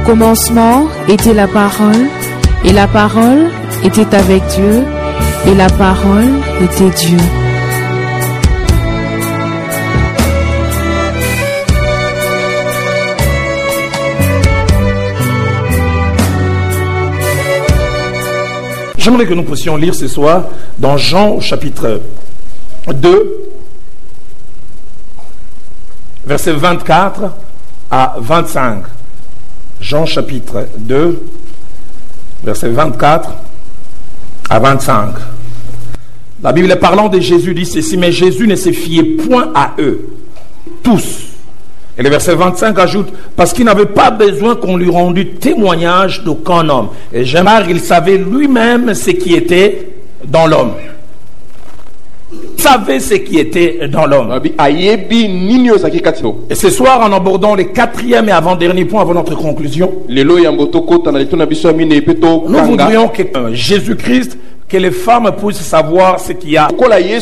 commencement était la parole, et la parole était avec Dieu, et la parole était Dieu. J'aimerais que nous puissions lire ce soir dans Jean au chapitre 2, versets 24 à 25. Jean chapitre 2, versets 24 à 25. La Bible parlant de Jésus dit ceci, mais Jésus ne se fiait point à eux, tous. Et le verset 25 ajoute, parce qu'il n'avait pas besoin qu'on lui rendît témoignage d'aucun homme. Et j'aimerais qu'il savait lui-même ce qui était dans l'homme. Il savait ce qui était dans l'homme. Et ce soir, en abordant le quatrième et avant-dernier point avant notre conclusion, nous voudrions que Jésus-Christ, que les femmes puissent savoir ce qu'il y a.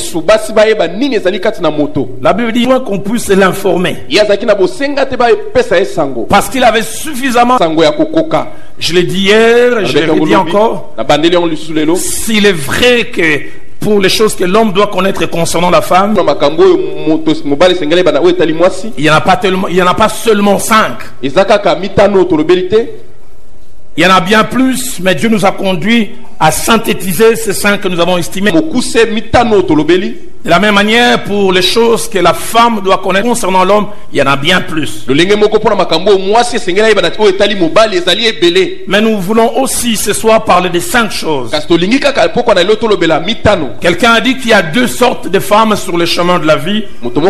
La Bible dit qu'on puisse l'informer. Parce qu'il avait suffisamment. Je l'ai dit hier, je l'ai dit encore. S'il est vrai que pour les choses que l'homme doit connaître concernant la femme, il n'y en a pas tellement, il n'y en a pas seulement 5. Il y en a bien plus, mais Dieu nous a conduit à synthétiser ces 5 que nous avons estimés. De la même manière, pour les choses que la femme doit connaître concernant l'homme, il y en a bien plus. Mais nous voulons aussi ce soir parler de 5 choses. Quelqu'un a dit qu'il y a 2 sortes de femmes sur le chemin de la vie.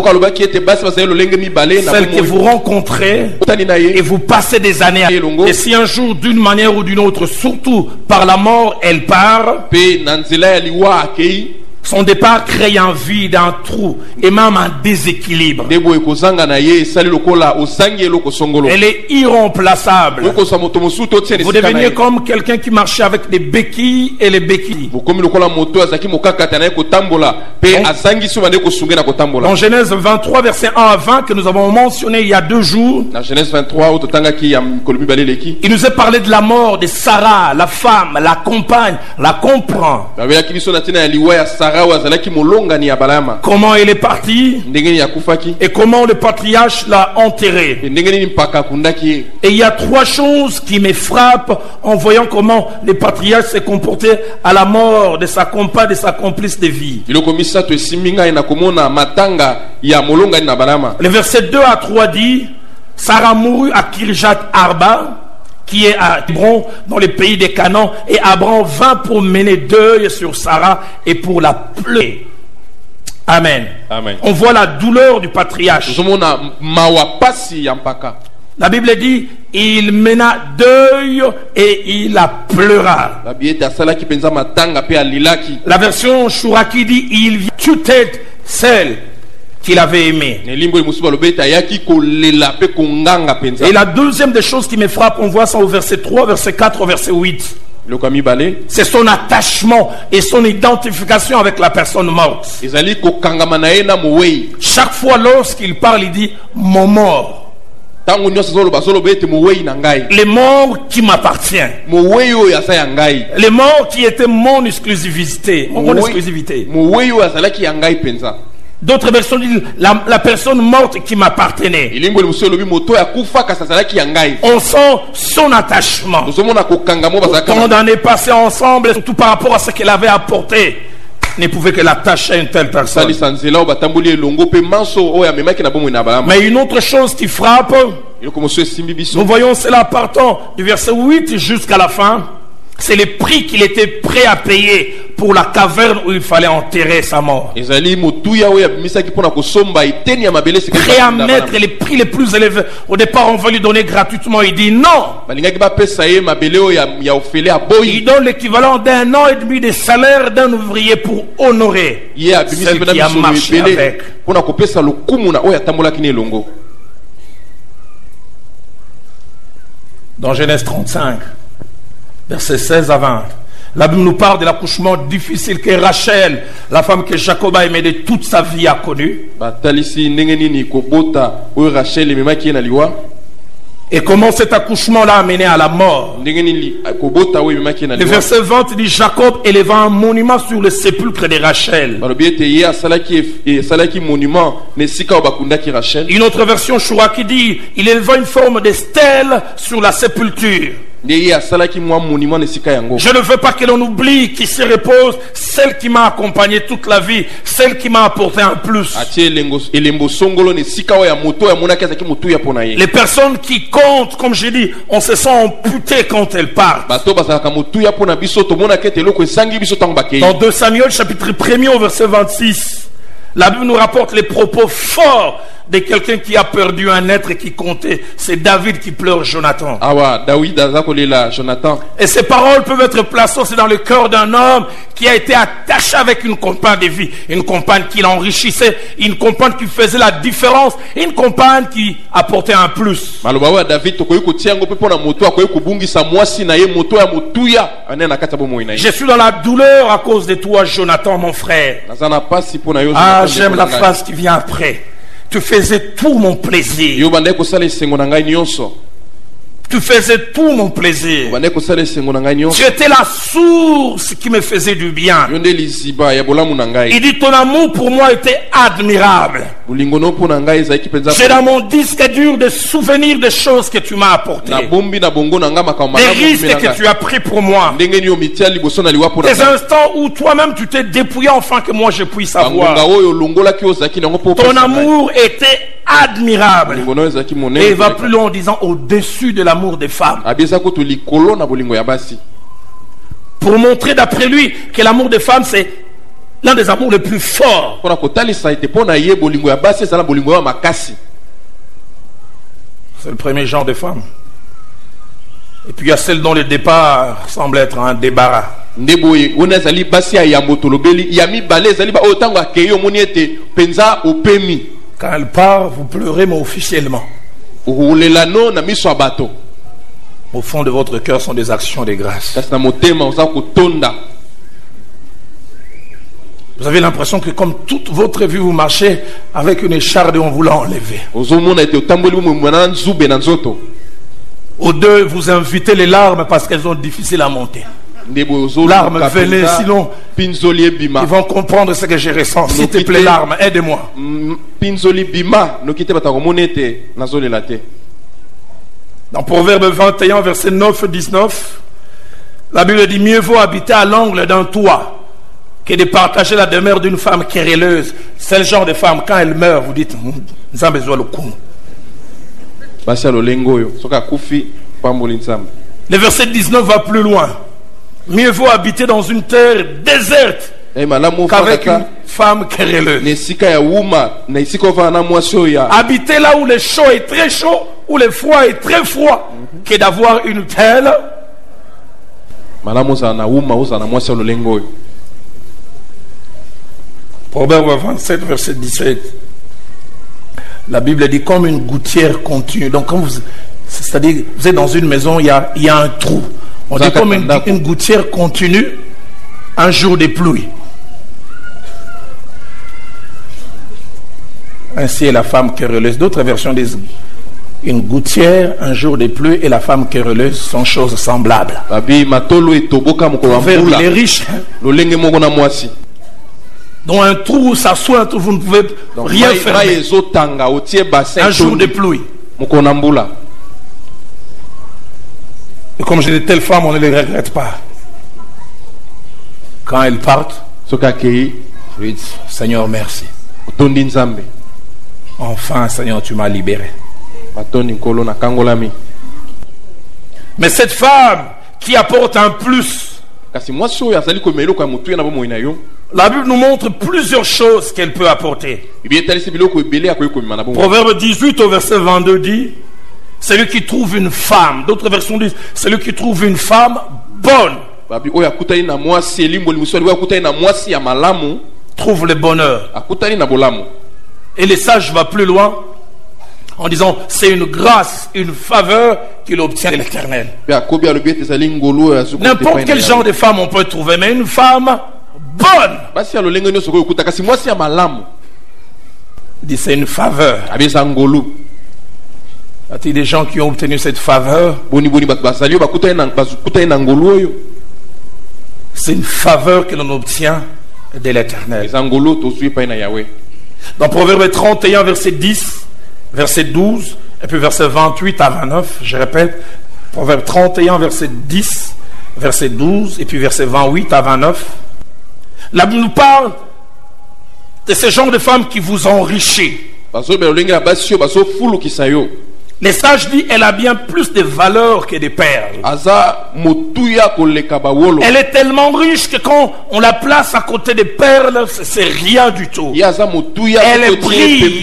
Celles que vous rencontrez et vous passez des années. Et si un jour, d'une manière ou d'une autre, surtout par la mort, elle part, son départ crée un vide, un trou et même un déséquilibre. Elle est irremplaçable. Vous devenez comme quelqu'un qui marchait avec des béquilles et les béquilles. Dans Genèse 23, verset 1 à 20, que nous avons mentionné il y a 2 jours, il nous est parlé de la mort de Sarah, la femme, la compagne, la comprend. Comment elle est partie et comment le patriarche l'a enterré. Et il y a 3 choses qui me frappent en voyant comment le patriarche s'est comporté à la mort de sa compagne, de sa complice de vie. Le verset 2 à 3 dit, Sarah mourut à Kirjat Arba, qui est à Hébron, dans le pays des Canaan, et Abraham vint pour mener deuil sur Sarah et pour la pleurer. Amen. Amen. On voit la douleur du patriarche. La Bible dit, il mena deuil et il la pleura. La version Chouraki dit, il vit toute celle qu'il avait aimé. Et la deuxième des choses qui me frappe, on voit ça au verset 3, verset 4, verset 8. C'est son attachement et son identification avec la personne morte. Chaque fois lorsqu'il parle, il dit mon mort. Les morts qui m'appartient. Les morts qui étaient mon exclusivité. Mon exclusivité. D'autres versions disent la personne morte qui m'appartenait. On sent son attachement. Quand on est passé ensemble, surtout par rapport à ce qu'elle avait apporté, ne pouvait que l'attacher à une telle personne. Mais une autre chose qui frappe, nous voyons cela partant du verset 8 jusqu'à la fin. C'est le prix qu'il était prêt à payer pour la caverne où il fallait enterrer sa mort. Prêt à mettre les prix les plus élevés. Au départ, on va lui donner gratuitement. Il dit non. Il donne l'équivalent d'1 an et demi de salaire d'un ouvrier pour honorer celui qui a marché avec. Dans Genèse 35, versets 16 à 20, la Bible nous parle de l'accouchement difficile que Rachel, la femme que Jacob a aimée de toute sa vie, a connue. Et comment cet accouchement l'a amené à la mort. Le verset 20 dit Jacob éleva un monument sur le sépulcre de Rachel. Une autre version Shura qui dit il éleva une forme de stèle sur la sépulture. Je ne veux pas que l'on oublie qui se repose celle qui m'a accompagné toute la vie, celle qui m'a apporté un plus. Les personnes qui comptent, comme j'ai dit, on se sent amputé quand elles partent. Dans 2 Samuel chapitre 1 au verset 26, la Bible nous rapporte les propos forts de quelqu'un qui a perdu un être qui comptait. C'est David qui pleure Jonathan. Et ces paroles peuvent être placées aussi dans le cœur d'un homme qui a été attaché avec une compagne de vie, une compagne qui l'enrichissait, une compagne qui faisait la différence, une compagne qui apportait un plus. Je suis dans la douleur à cause de toi, Jonathan, mon frère. Ah, j'aime la phrase qui vient après. Tu faisais tout mon plaisir. Tu faisais tout mon plaisir. Tu étais la source qui me faisait du bien. Il dit ton amour pour moi était admirable. J'ai dans mon disque dur des souvenirs des choses que tu m'as apportées. Des risques que tu as pris pour moi. Des instants où toi-même tu t'es dépouillé afin que moi je puisse avoir. Ton amour était admirable. Et il va plus loin en disant au-dessus de l'amour des femmes. Pour montrer d'après lui que l'amour des femmes c'est l'un des amours les plus forts. C'est le premier genre de femme. Et puis il y a celle dont le départ semble être un débarras. Quand elle part, vous pleurez, mais officiellement. Au fond de votre cœur sont des actions de grâce. Vous avez l'impression que comme toute votre vie, vous marchez avec une écharde et on vous l'a enlevée. Aux deux, vous invitez les larmes parce qu'elles sont difficiles à monter. Larmes, venez, sinon ils vont comprendre ce que je ressens. S'il te plaît, larmes, aide-moi. Dans Proverbe 21, verset 9-19, la Bible dit mieux vaut habiter à l'angle d'un toit que de partager la demeure d'une femme querelleuse. C'est le genre de femme, quand elle meurt, vous dites nous avons besoin de coup. Le verset 19 va plus loin. Mieux vaut habiter dans une terre déserte qu'avec une femme querelleuse. Habiter là où le chaud est très chaud, où le froid est très froid, que d'avoir une telle. Proverbe 27, verset 17. La Bible dit comme une gouttière continue. Donc, quand c'est-à-dire, vous êtes dans une maison, il y a un trou. On dit comme une gouttière continue un jour de pluie. Ainsi est la femme querelleuse. D'autres versions disent une gouttière un jour de pluie et la femme querelleuse sont choses semblables. Vers les riches, dans un trou où ça soit, vous ne pouvez rien faire. Un jour de pluie. Et comme j'ai de telles femmes, on ne les regrette pas. Quand elles partent, je dis Seigneur, merci. Enfin, Seigneur, tu m'as libéré. Mais cette femme qui apporte un plus, la Bible nous montre plusieurs choses qu'elle peut apporter. Proverbe 18 au verset 22 dit celui qui trouve une femme, d'autres versions disent celui qui trouve une femme bonne trouve le bonheur. Et le sage va plus loin en disant c'est une grâce, une faveur qu'il obtient de l'Éternel. N'importe quel genre de femme on peut trouver, mais une femme bonne, il dit c'est une faveur. Il y a des gens qui ont obtenu cette faveur. C'est une faveur que l'on obtient de l'Éternel. Dans Proverbe 31, verset 10, verset 12, et puis verset 28 à 29, je répète, Proverbe 31, verset 10, verset 12, et puis verset 28 à 29, la Bible nous parle de ce genre de femmes qui vous enrichissent. Les sages disent elle a bien plus de valeur que des perles. Elle est tellement riche que quand on la place à côté des perles, c'est rien du tout. Elle brille.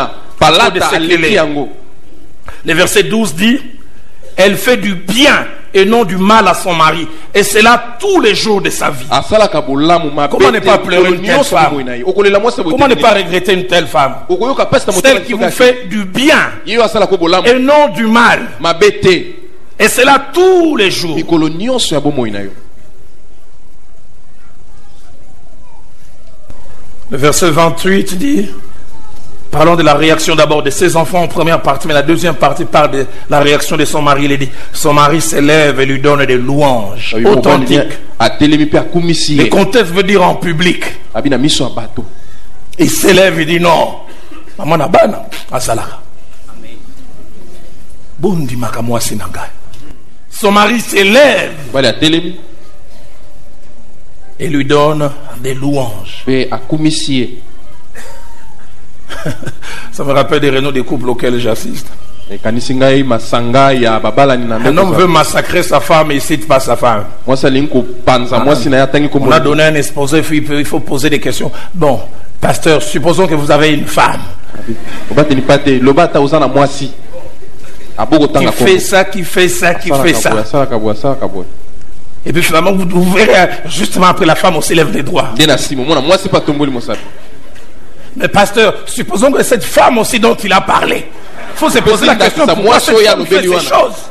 Le verset 12 dit elle fait du bien et non du mal à son mari, et c'est là tous les jours de sa vie. Comment ne pas pleurer une telle femme? Comment ne pas regretter une telle femme? Celle qui vous fait du bien et non du mal, et c'est là tous les jours. Le verset 28 dit, parlons de la réaction d'abord de ses enfants en première partie, mais la deuxième partie parle de la réaction de son mari. Il dit, son mari s'élève et lui donne des louanges authentiques. Le contexte veut dire en public. Il s'élève et dit non. Maman nabana asalaka. Bondi makamwasi nangai. Son mari s'élève et lui donne des louanges. Ça me rappelle des réunions des couples auxquels j'assiste. Un homme veut massacrer sa femme et il ne cite pas sa femme. On a donné un exposé, il faut poser des questions. Bon, pasteur, supposons que vous avez une femme qui fait ça. Et puis finalement, vous verrez, justement après, la femme aussi lève les doigts. Mais pasteur, supposons que cette femme aussi dont il a parlé, il faut se poser la question pourquoi cette femme fait ces choses.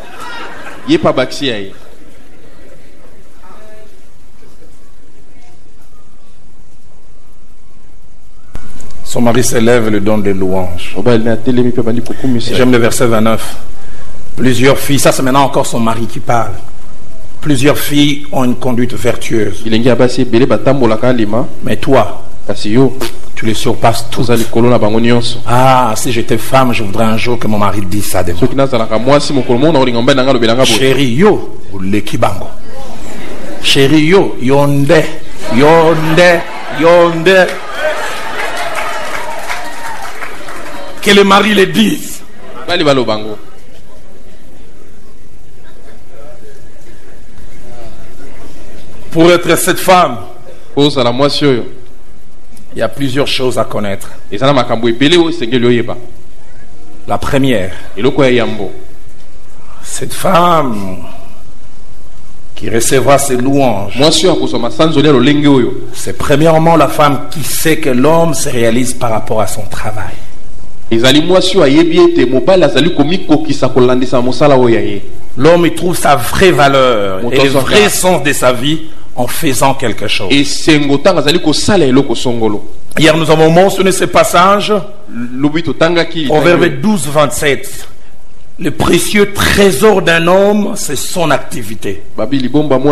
Son mari s'élève et lui donne des louanges. J'aime le verset 29. Plusieurs filles, ça c'est maintenant encore son mari qui parle. Plusieurs filles ont une conduite vertueuse. Mais toi, tu les surpasses tous. Ah, si j'étais femme, je voudrais un jour que mon mari dise ça de moi. Chérie, yo, lekibango. Chérie, yo, yonde. Que le mari le dise. Pour être cette femme, il y a plusieurs choses à connaître. La première, cette femme qui recevra ses louanges, c'est premièrement la femme qui sait que l'homme se réalise par rapport à son travail. L'homme il trouve sa vraie valeur et le vrai sens de sa vie en faisant quelque chose. Hier nous avons mentionné ce passage, Proverbe 12, 27. Le précieux trésor d'un homme, c'est son activité. Et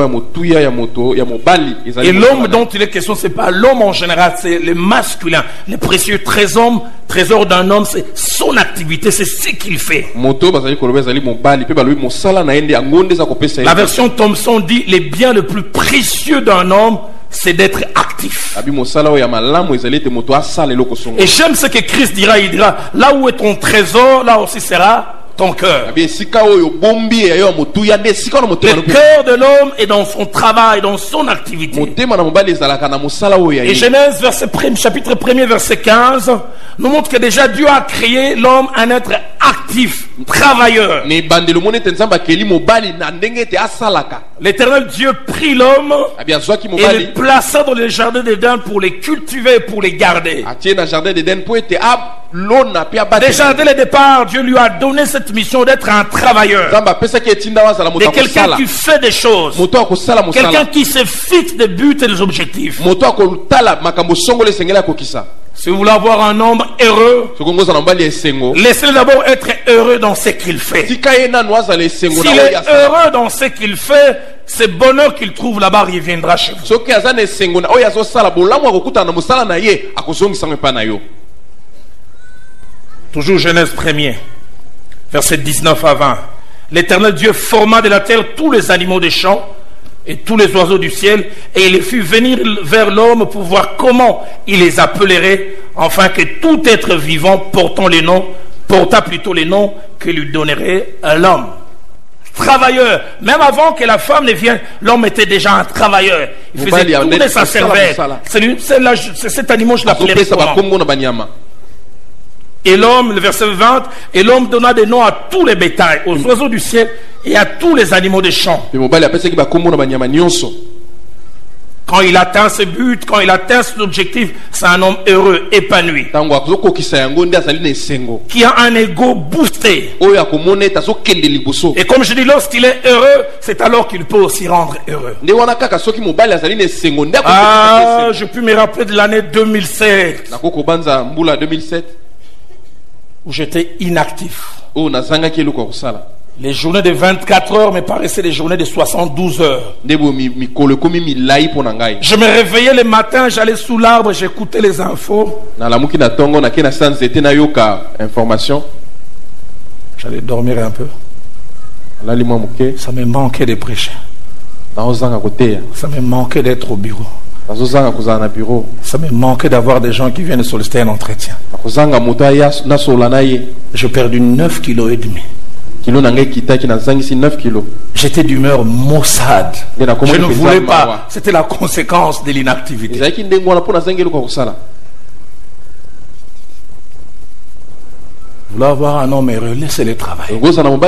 l'homme dont il est question, ce n'est pas l'homme en général, c'est le masculin. Le précieux trésor d'un homme, c'est son activité, c'est ce qu'il fait. La version Thompson dit, le bien le plus précieux d'un homme, c'est d'être actif. Et j'aime ce que Christ dira, il dira, là où est ton trésor, là aussi sera ton cœur. Le cœur de l'homme est dans son travail, dans son activité. Et Genèse chapitre 1er verset 15 nous montre que déjà Dieu a créé l'homme un être actif, travailleur. L'Éternel Dieu prit l'homme et le plaça dans le jardin d'Éden pour les cultiver et pour les garder. Déjà dès le départ, Dieu lui a donné cette mission d'être un travailleur, de quelqu'un qui fait des choses, quelqu'un qui se fixe des buts et des objectifs. Si vous voulez avoir un homme heureux, laissez-le d'abord être heureux dans ce qu'il fait. S'il est heureux dans ce qu'il fait, ce bonheur qu'il trouve là-bas reviendra chez vous. Toujours Genèse 1er, verset 19 à 20. L'Éternel Dieu forma de la terre tous les animaux des champs et tous les oiseaux du ciel, et il les fit venir vers l'homme pour voir comment il les appellerait, afin que tout être vivant porta plutôt les noms que lui donnerait à l'homme. Travailleur. Même avant que la femme ne vienne, l'homme était déjà un travailleur. Il faisait tout de sa cervelle. C'est cet animal, je l'appellerais comment? Et l'homme, le verset 20, et l'homme donna des noms à tous les bétails, aux oiseaux du ciel et à tous les animaux des champs. Quand il atteint ses buts, quand il atteint son objectif, c'est un homme heureux, épanoui, qui a un ego boosté. Et comme je dis, lorsqu'il est heureux, c'est alors qu'il peut aussi rendre heureux. Ah, je puis me rappeler de l'année 2007. Où j'étais inactif. Les journées de 24 heures me paraissaient des journées de 72 heures. Je me réveillais le matin, j'allais sous l'arbre, j'écoutais les infos. J'allais dormir un peu. Ça me manquait de prêcher. Ça me manquait d'être au bureau. Ça me manquait d'avoir des gens qui viennent solliciter un entretien. J'ai perdu 9,5 kg. J'étais d'humeur maussade. Je ne voulais pas. C'était la conséquence de l'inactivité. Vous voulez avoir un homme heureux, laissez-le travailler.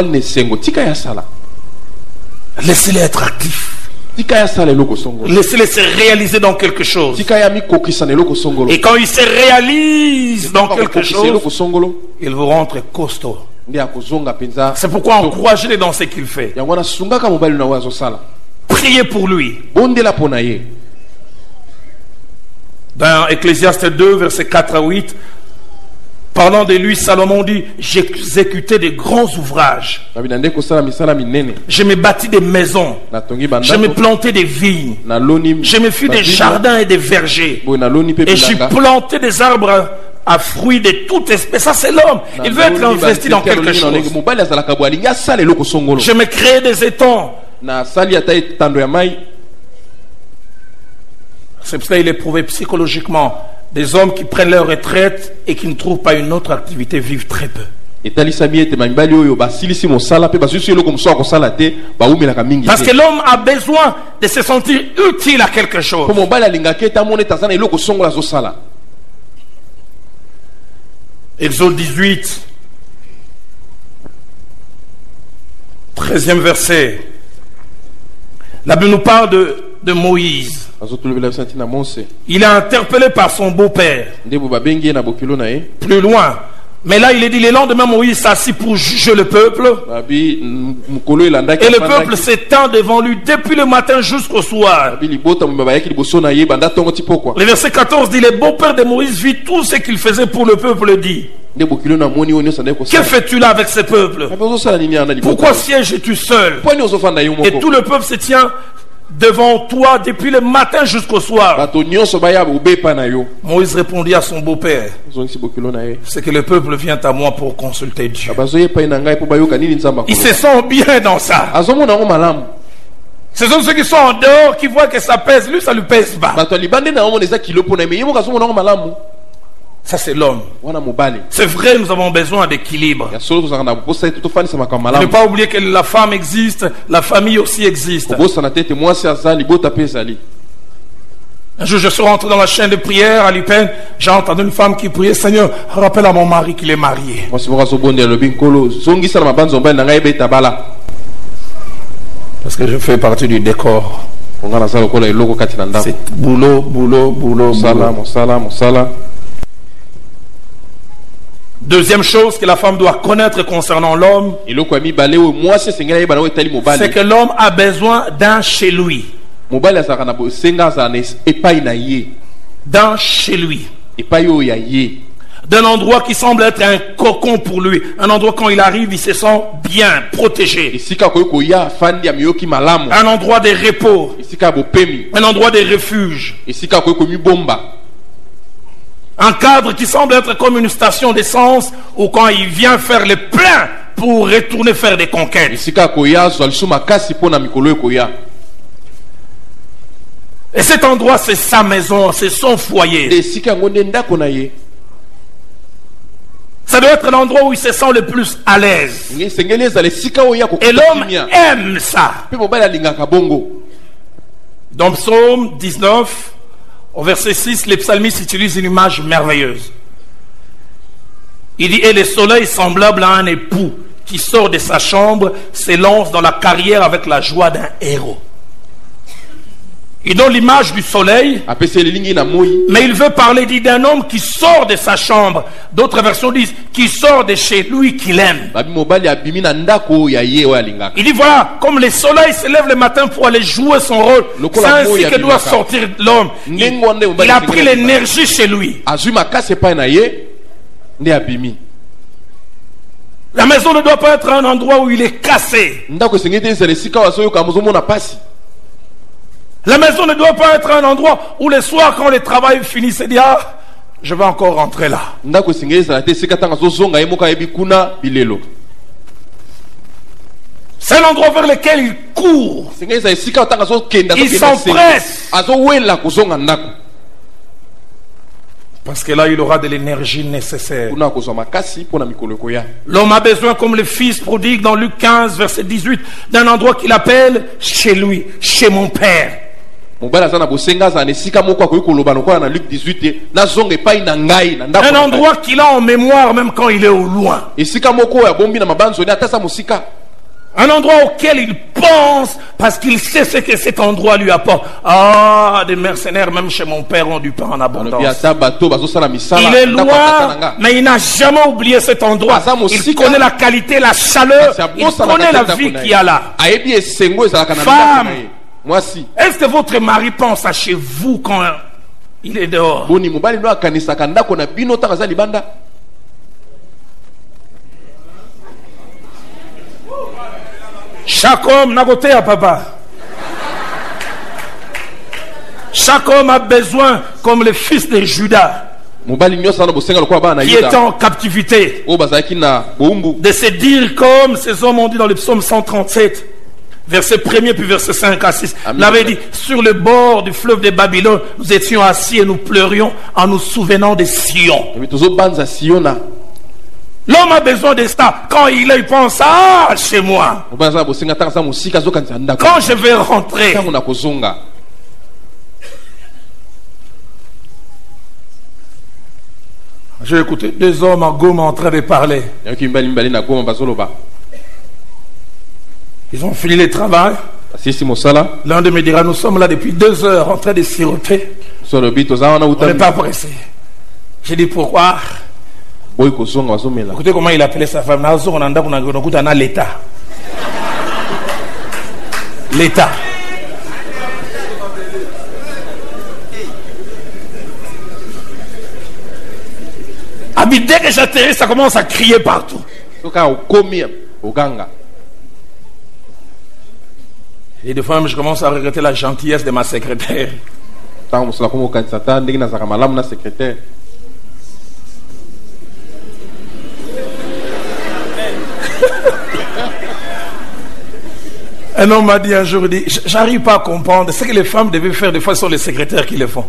Laissez-le être actif. Laissez-les se réaliser dans quelque chose. Et quand ils se réalisent dans quelque chose, ils vous rentrent costaud. C'est pourquoi encouragez-les dans ce qu'il fait. Priez pour lui. Dans Ecclésiaste 2, versets 4 à 8, parlant de lui, Salomon dit: j'exécutais de grands ouvrages. Je me bâtis des maisons. Je me plantais des vignes. Je me fis des jardins et des vergers. Et j'ai planté des arbres à fruits de toute espèce. Ça, c'est l'homme. Il veut être investi dans quelque chose. Je me crée des étangs. C'est pour ça qu'il est prouvé psychologiquement. Des hommes qui prennent leur retraite et qui ne trouvent pas une autre activité vivent très peu. Parce que l'homme a besoin de se sentir utile à quelque chose. Exode 18, 13e verset. La Bible nous parle de Moïse. Il est interpellé par son beau-père. Plus loin. Mais là, il est dit, le lendemain, Moïse s'assit pour juger le peuple. Et le peuple s'étend devant lui depuis le matin jusqu'au soir. Le verset 14 dit, le beau-père de Moïse vit tout ce qu'il faisait pour le peuple, dit: que fais-tu là avec ce peuple? Pourquoi sièges-tu seul? Et tout le peuple se tient devant toi depuis le matin jusqu'au soir. Moïse répondit à son beau-père: c'est que le peuple vient à moi pour consulter Dieu. Il se sent bien dans ça. Ce sont ceux qui sont en dehors qui voient que ça pèse. Lui, ça lui pèse pas. Ça, c'est l'homme. C'est vrai, nous avons besoin d'équilibre. Ne pas oublier que la femme existe, la famille aussi existe. Un jour, je suis rentré dans la chaîne de prière à Lipen. J'ai entendu une femme qui priait: Seigneur, rappelle à mon mari qu'il est marié. Parce que je fais partie du décor. C'est boulot, boulot, boulot, boulot. Deuxième chose que la femme doit connaître concernant l'homme, c'est que l'homme a besoin d'un chez lui. D'un chez lui. d'un endroit qui semble être un cocon pour lui, un endroit quand il arrive, il se sent bien protégé, un endroit de repos, un endroit de refuge, un cadre qui semble être comme une station d'essence où quand il vient faire le plein pour retourner faire des conquêtes. Et cet endroit, c'est sa maison, c'est son foyer. Ça doit être l'endroit où il se sent le plus à l'aise. Et l'homme aime ça. Dans Psaume 19, au verset 6, les psalmistes utilisent une image merveilleuse. Il dit, et le soleil semblable à un époux qui sort de sa chambre s'élance dans la carrière avec la joie d'un héros. Il donne l'image du soleil, mais il veut parler d'un homme qui sort de sa chambre. D'autres versions disent qui sort de chez lui qu'il aime. Il dit voilà, comme le soleil se lève le matin pour aller jouer son rôle, c'est ainsi que doit sortir l'homme. Il a pris l'énergie chez lui. La maison ne doit pas être un endroit où il est cassé. La maison ne doit pas être un endroit où le soir, quand le travail finit, c'est dire ah, je vais encore rentrer là. C'est un endroit vers lequel il court. Il s'empresse. Parce que là, il aura de l'énergie nécessaire. L'homme a besoin, comme le fils prodigue dans Luc 15, verset 18, d'un endroit qu'il appelle chez lui, chez mon Père. Un endroit qu'il a en mémoire même quand il est au loin. Un endroit auquel il pense parce qu'il sait ce que cet endroit lui apporte. Ah, des mercenaires même chez mon père ont du pain en abondance. Il est loin, mais il n'a jamais oublié cet endroit. Il connaît la qualité, la chaleur, il connaît la vie qu'il y a là. Femme, est-ce que votre mari pense à chez vous quand il est dehors? Chaque homme n'a côté à papa. Chaque homme a besoin, comme le fils de Judas, qui était en captivité, de se dire comme ces hommes ont dit dans le psaume 137, verset 1er puis verset 5 à 6. Il avait dit, sur le bord du fleuve de Babylone, nous étions assis et nous pleurions en nous souvenant de Sion. L'homme a besoin de ça. Quand il pense, ah, chez moi. Quand je vais rentrer. J'ai écouté deux hommes à Goma en train de parler. Ils ont fini le travail. L'un de me dira, nous sommes là depuis 2 heures en train de siroter. On n'est pas pressé. J'ai dit pourquoi? Écoutez comment il appelait sa femme. L'État. L'État. Dès que j'atterris, ça commence à crier partout. Et des fois même, je commence à regretter la gentillesse de ma secrétaire. Un homme m'a dit un jour, il dit, j'arrive pas à comprendre ce que les femmes devaient faire, des fois ce sont les secrétaires qui le font.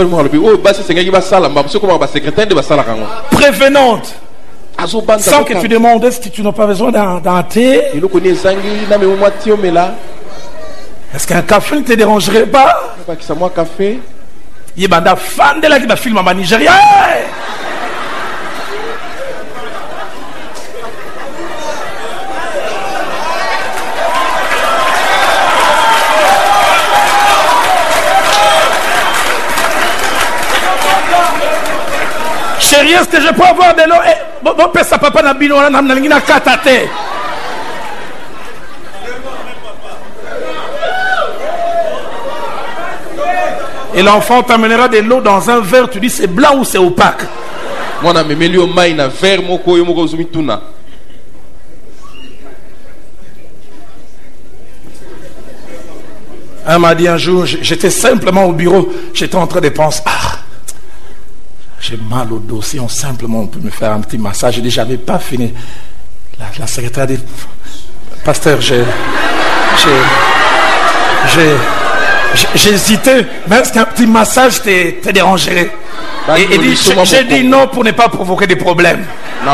Prévenante. Sans que tu demandes est-ce que tu n'as pas besoin d'un thé. Est-ce qu'un café ne te dérangerait pas? Il y a des fans de la qui filme en Nigeria. Chérie, est-ce que je peux avoir de l'eau? Bon, pesa papa na bino na ngina katate. Et l'enfant t'amènera de l'eau dans un verre, tu dis c'est blanc ou c'est opaque. Mwana memeli yo mai na verre moko yo moko zumi tuna. Un m'a dit un jour, j'étais simplement au bureau, j'étais en train de penser, j'ai mal au dos, si simplement on peut me faire un petit massage. J'ai dit, j'avais pas fini. La secrétaire dit, pasteur, j'ai hésité, mais est-ce qu'un petit massage te dérangerait? Et dit, j'ai dit non pour ne pas provoquer des problèmes.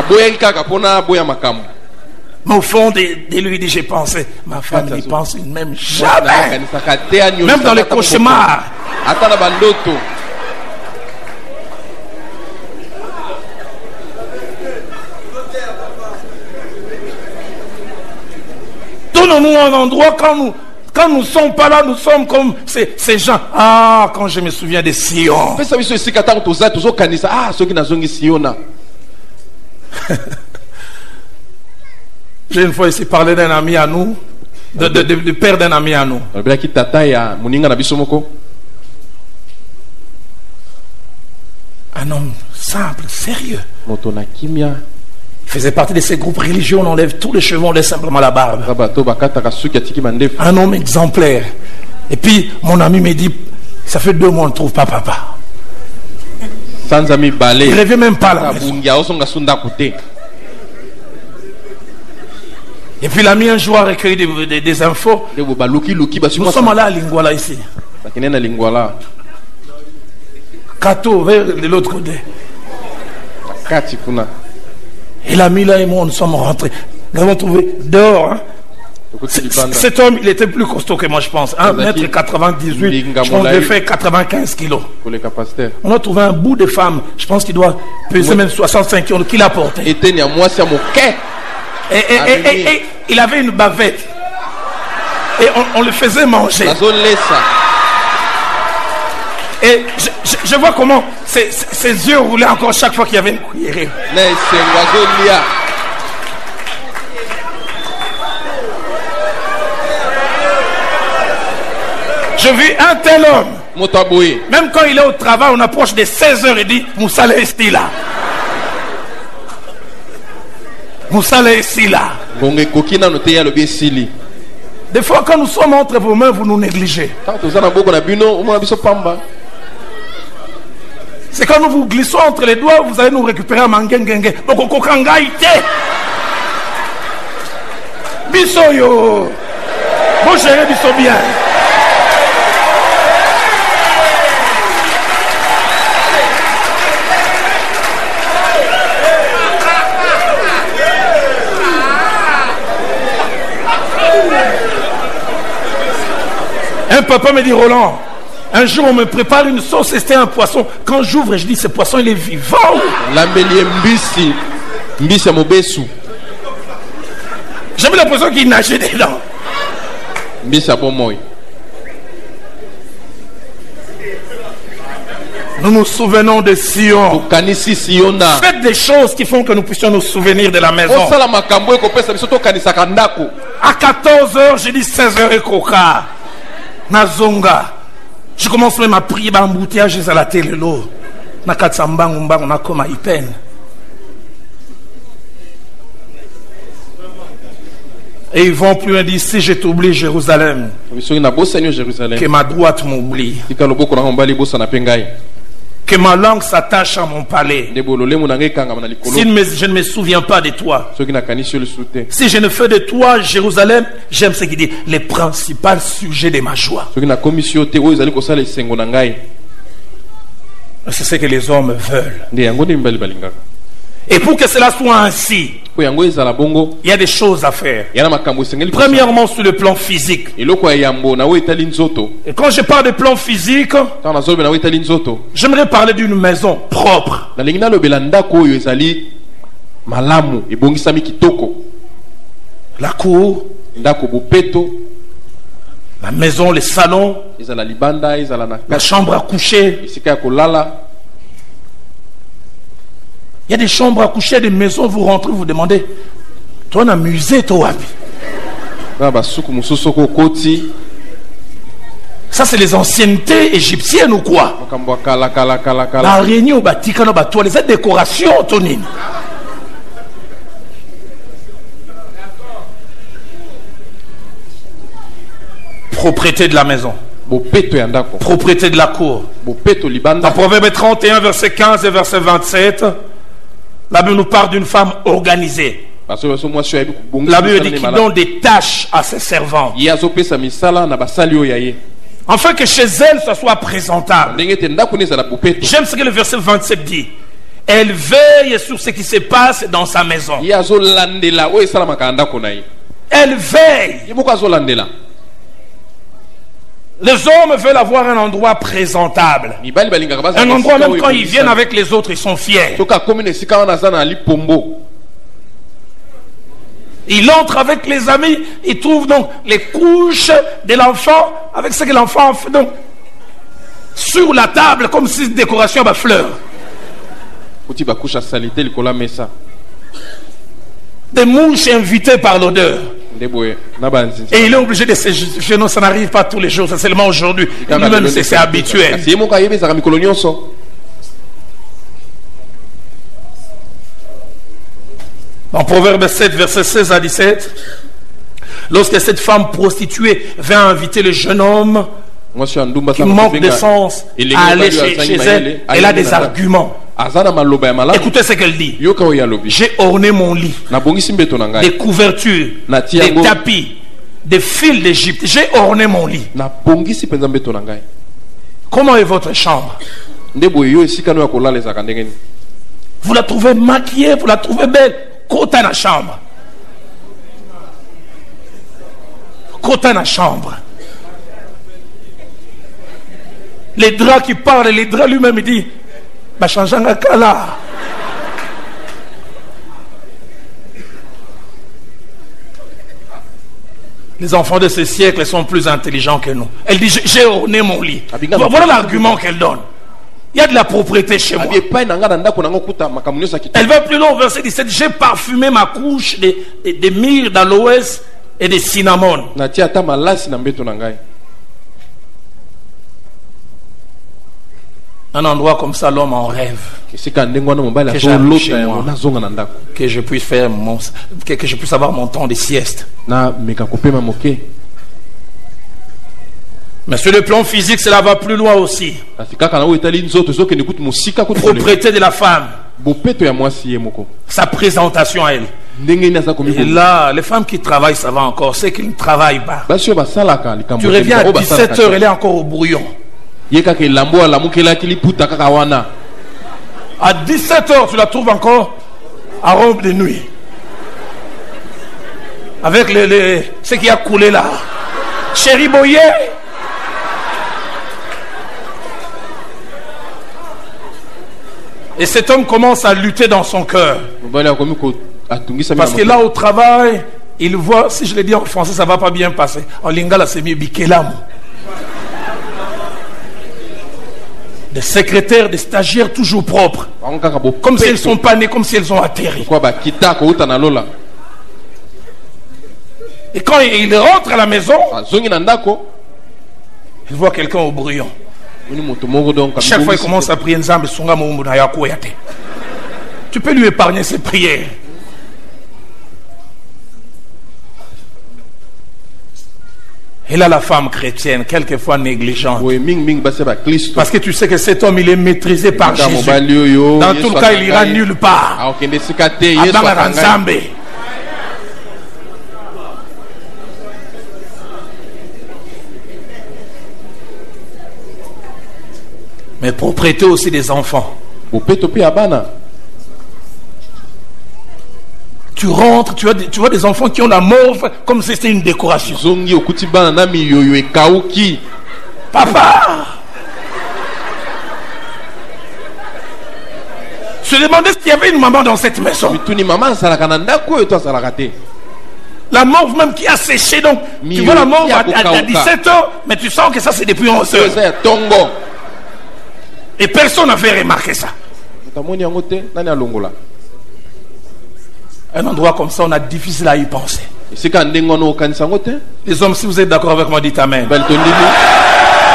Mais au fond de lui, j'ai pensé, ma femme n'y pense même jamais. Même dans les cauchemars. Donnons-nous un endroit quand nous ne sommes pas là, nous sommes comme ces gens. Ah, quand je me souviens de Sion. J'ai une fois ici parlé d'un ami à nous, du père d'un ami à nous. Un homme simple, sérieux. Il faisait partie de ces groupes religieux, on enlève tous les cheveux, on laisse simplement la barbe. Un homme exemplaire. Et puis, mon ami me dit, ça fait 2 mois, on ne trouve pas papa. Il ne revient même pas là. Et puis l'ami un jour a recueilli des infos. Nous sommes allés à Lingwala ici. Kato vers de l'autre côté. Et l'ami là et moi nous sommes rentrés. Nous avons trouvé dehors. Cet homme il était plus costaud que moi je pense. 1m98. Je pense qu'il fait 95 kilos. On a trouvé un bout de femme. Je pense qu'il doit peser même 65 kilos qu'il a porté. Et il avait une bavette. Et on le faisait manger. Et je vois comment ses yeux roulaient encore chaque fois qu'il y avait une cuillerée. Je vis un tel homme. Même quand il est au travail, on approche de 16h et dit Moussala est là. Moussala est là. Des fois, quand nous sommes entre vos mains, vous nous négligez. C'est quand nous vous glissons entre les doigts, vous allez nous récupérer à Mangengenge. Bissoyo. Bon, gérez Bisso bien. Un papa me dit, Roland, un jour on me prépare une sauce et c'était un poisson. Quand j'ouvre, je dis, ce poisson il est vivant. J'avais l'impression qu'il nageait dedans. Nous nous souvenons de Sion. Faites des choses qui font que nous puissions nous souvenir de la maison. À 14h, j'ai dit 16h et coca. Nazonga. Je commence même à prier dans l'embouteillage à la télé. Et ils vont plus loin dire si je t'oublie Jérusalem, que ma droite m'oublie, que ma langue s'attache à mon palais. Si je ne me souviens pas de toi, si je ne fais de toi Jérusalem, j'aime ce qu'il dit, les principaux sujets de ma joie. C'est ce que les hommes veulent. Et pour que cela soit ainsi, il y a des choses à faire. Premièrement, sur le plan physique. Et quand je parle de plan physique, j'aimerais parler d'une maison propre. La cour, la maison, les salons, la chambre à coucher. Il y a des chambres à coucher, des maisons, vous rentrez, vous demandez, toi on a musée, toi. Ça, c'est les anciennetés égyptiennes ou quoi? La réunion, les décorations, Tonine. Propriété de la maison. Propriété de la cour. Dans Proverbe 31, verset 15 et verset 27, la Bible nous parle d'une femme organisée. La Bible dit qu'il donne des tâches à ses servants, afin que chez elle, ça soit présentable. J'aime ce que le verset 27 dit. Elle veille sur ce qui se passe dans sa maison. Elle veille. Les hommes veulent avoir un endroit présentable. Un endroit même quand ils viennent avec les autres, ils sont fiers. Il entre avec les amis, il trouve donc les couches de l'enfant avec ce que l'enfant fait donc sur la table comme si décoration à fleurs. Des mouches invitées par l'odeur. Et il est obligé de se justifier. Non, ça n'arrive pas tous les jours, c'est seulement aujourd'hui. Lui-même, c'est habituel. Dans Proverbe 7, versets 16 à 17, lorsque cette femme prostituée vient inviter le jeune homme qui manque de sens à aller chez elle, elle a des arguments. Écoutez ce qu'elle dit. J'ai orné mon lit, des couvertures, des tapis, des fils d'Égypte. J'ai orné mon lit. Comment est votre chambre? Vous la trouvez maquillée, vous la trouvez belle. Côté la chambre. Côté la chambre. Les draps qui parlent, les draps lui-même, il dit bah changeant la kala. Les enfants de ce siècle sont plus intelligents que nous. Elle dit j'ai orné mon lit. Voilà l'argument qu'elle donne. Il y a de la propriété chez moi. Elle va plus loin au verset 17. J'ai parfumé ma couche de myrrhe d'aloès et de cinnamon. Un endroit comme ça, l'homme en rêve. Que je puisse faire que je puisse avoir mon temps de sieste. Mais sur le plan physique, cela va plus loin aussi. Propriété de la femme. Sa présentation à elle. Et là, les femmes qui travaillent, ça va encore. Ceux qui ne travaillent pas. Tu reviens à 17h, elle est encore au brouillon. À 17h, tu la trouves encore à robe de nuit. Avec ce qui a coulé là. Chérie Boyer. Et cet homme commence à lutter dans son cœur. Parce que là au travail, il voit, si je le dis en français, ça ne va pas bien passer. En lingala, c'est mieux Bikelam. Des secrétaires, des stagiaires toujours propres. Comme si elles ne sont pas nées, comme si elles ont atterri. Et quand il rentre à la maison, il voit quelqu'un au brouillon. Chaque fois il commence à prier, tu peux lui épargner ses prières. Et là, la femme chrétienne, quelquefois négligente. Parce que tu sais que cet homme, il est maîtrisé par Jésus. Dans tout le cas, il ira nulle part. Mais propriété aussi des enfants. Tu rentres, tu vois des enfants qui ont la morve comme si c'était une décoration. Papa! Je me demandais s'il y avait une maman dans cette maison. La morve même qui a séché, donc tu vois la morve à 17h, mais tu sens que ça c'est depuis 11h. Et personne n'avait remarqué ça. Un endroit comme ça, on a difficile à y penser. Les hommes, si vous êtes d'accord avec moi, dites Amen.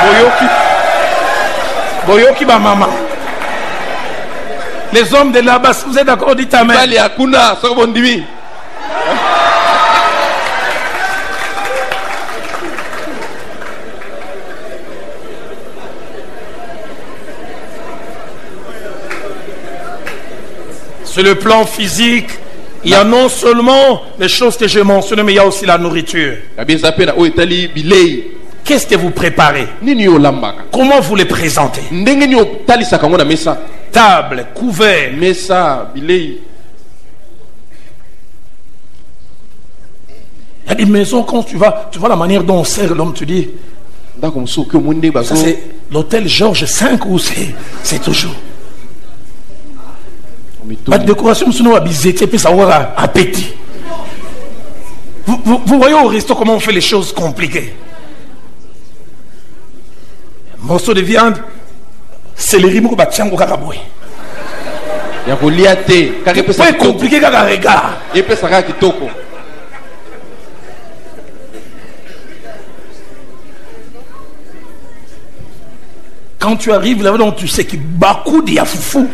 Boyoki ba maman. Les hommes de là-bas, si vous êtes d'accord, dites amen. Sur le plan physique, il y a non seulement les choses que j'ai mentionnées, mais il y a aussi la nourriture. Qu'est-ce que vous préparez? Comment vous les présentez? Table, couvert. Il y a des maisons, quand tu vois la manière dont on sert l'homme, tu dis, ça c'est l'hôtel Georges V ou c'est toujours. La décoration, sinon, ça aura appétit. Vous voyez au resto comment on fait les choses compliquées. Morceau de viande, céleri, moko batchango kakaboy. C'est compliqué kaka regard. Quand tu arrives là-bas, tu sais qu'il y a beaucoup de yafoufou.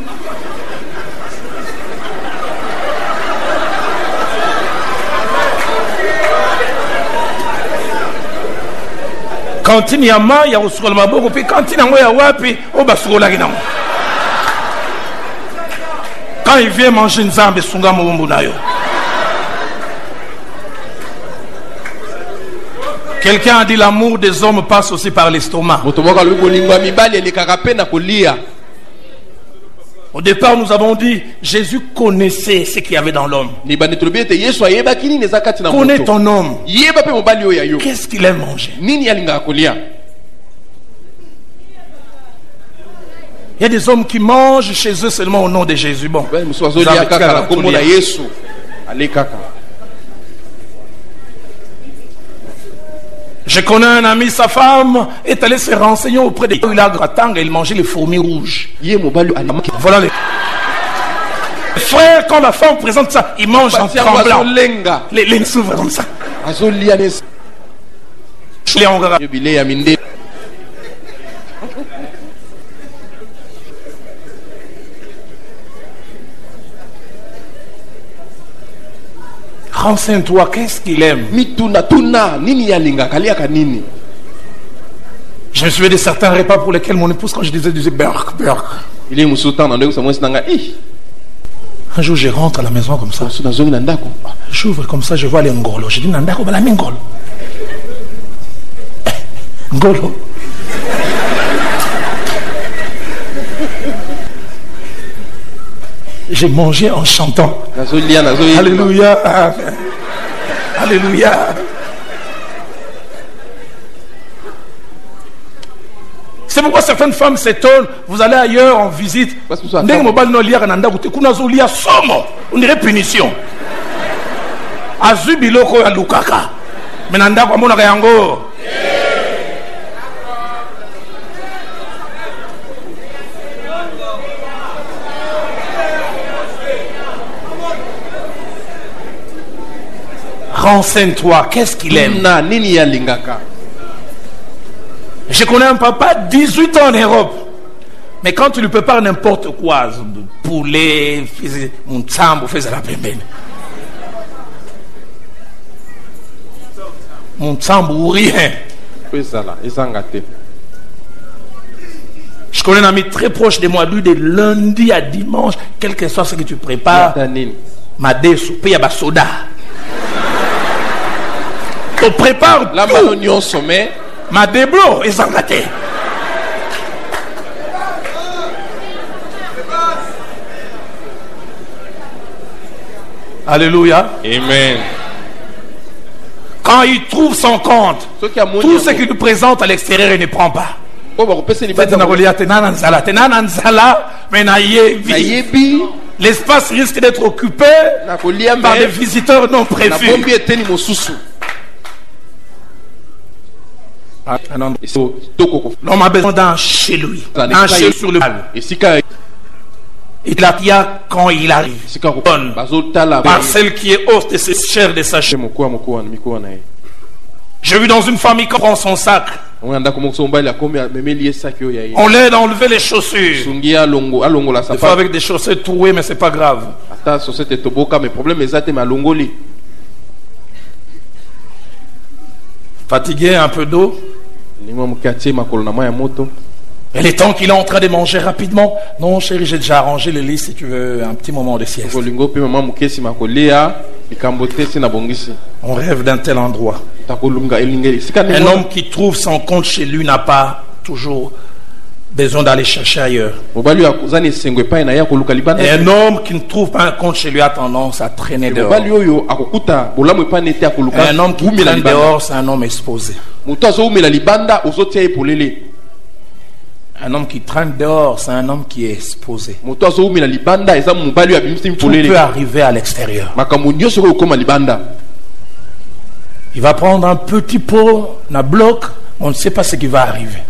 Quand il y a ma, il y a aussi le maboko, puis quand il y a wapi, on va sur la guinée. Quand il vient manger une zambe, sunga moumbounayo. Quelqu'un a dit l'amour des hommes passe aussi par l'estomac. Au départ, nous avons dit Jésus connaissait ce qu'il y avait dans l'homme. Connais ton homme. Qu'est-ce qu'il aime manger? Il y a des hommes qui mangent chez eux seulement au nom de Jésus. Bon. Je connais un ami, sa femme est allée se renseigner auprès de il a gratin et il mangeait les fourmis rouges. Voilà les frères, quand la femme présente ça, il mange en tremblant. Les s'ouvrent comme ça. Renseigne-toi, qu'est-ce qu'il aime? Je me souviens de certains repas pour lesquels mon épouse, quand je disais burk. Un jour, je rentre à la maison comme ça. J'ouvre comme ça, je vois les ngolo. Je dis, Nandako, bala ngolo. Ngolo. J'ai mangé en chantant. Alléluia. Alléluia. C'est pourquoi certaines femmes s'étonnent. Vous allez ailleurs en visite. On dirait punition. Azubiloko ya lukaka. Menanda kwa mona yango. Renseigne-toi, qu'est-ce qu'il aime? Je connais un papa, 18 ans en Europe. Mais quand tu lui prépares n'importe quoi, poulet, mon tsambo, fais la pembene. Mon tsambo ou rien. Je connais un ami très proche de moi, lui, de lundi à dimanche, quel que soit ce que tu prépares, ma soupe, il y a soda. On prépare la manonion sommet. Ma déblo est zangaté. Alléluia. Amen. Quand il trouve son compte, tout ce qu'il nous présente à l'extérieur, il ne prend pas. L'espace risque d'être occupé par des visiteurs non prévus. L'homme a besoin d'un chez lui, un chez sur le bal. Il a quand il arrive, par celle qui est hausse de ses chairs de sa chair. J'ai vu dans une famille qui prend son sac, On l'aide à enlever les chaussures. Des fois avec des chaussettes trouées, mais c'est pas grave. Fatigué, un peu d'eau. Et les temps qu'il est en train de manger rapidement. Non, chérie, j'ai déjà arrangé le lit si tu veux un petit moment de sieste. On rêve d'un tel endroit. Un homme qui trouve son compte chez lui n'a pas toujours besoin d'aller chercher ailleurs. Et un homme qui ne trouve pas un compte chez lui a tendance à traîner dehors. Et un homme qui traîne dehors, c'est un homme exposé. Un homme qui traîne dehors, c'est un homme qui est exposé. Tout peut arriver à l'extérieur. Il va prendre un petit pot, un bloc, on ne sait pas ce qui va arriver.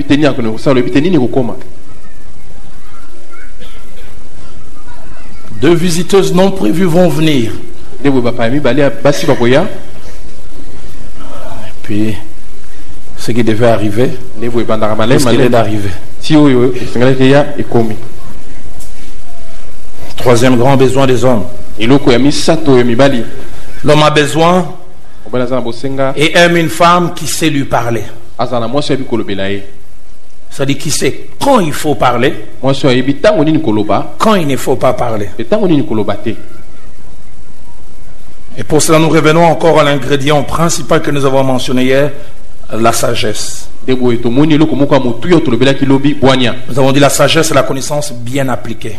Deux visiteuses non prévues vont venir. Et puis, ce qui devait arriver, risquait d'arriver. Troisième grand besoin des hommes. L'homme a besoin et aime une femme qui sait lui parler. C'est-à-dire qui sait quand il faut parler, quand il ne faut pas parler. Et pour cela, nous revenons encore à l'ingrédient principal que nous avons mentionné hier, la sagesse. Nous avons dit la sagesse, c'est la connaissance bien appliquée.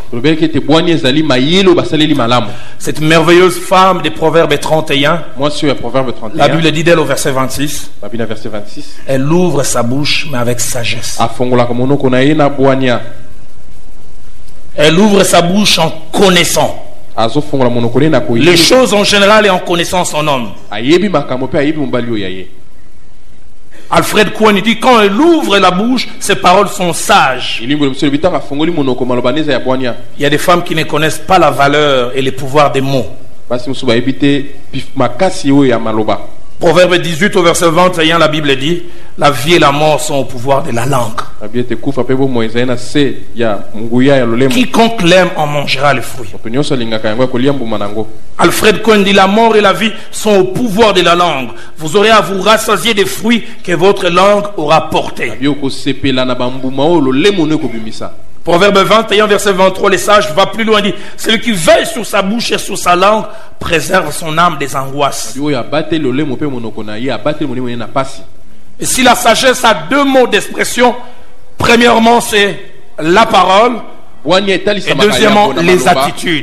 Cette merveilleuse femme des Proverbes 31, la Bible dit d'elle au verset 26, elle ouvre sa bouche mais avec sagesse. Elle ouvre sa bouche en connaissant les choses en général et en connaissant son homme. Alfred Cohen dit quand elle ouvre la bouche, ses paroles sont sages. Il y a des femmes qui ne connaissent pas la valeur et les pouvoirs des mots. Proverbe 18 au verset 21, la Bible dit la vie et la mort sont au pouvoir de la langue. Quiconque l'aime en mangera le fruit. Alfred Cohen dit la mort et la vie sont au pouvoir de la langue. Vous aurez à vous rassasier des fruits que votre langue aura portés. Proverbe 21 verset 23, les sages va plus loin, dit celui qui veille sur sa bouche et sur sa langue préserve son âme des angoisses. Et si la sagesse a deux mots d'expression, premièrement c'est la parole et deuxièmement les attitudes.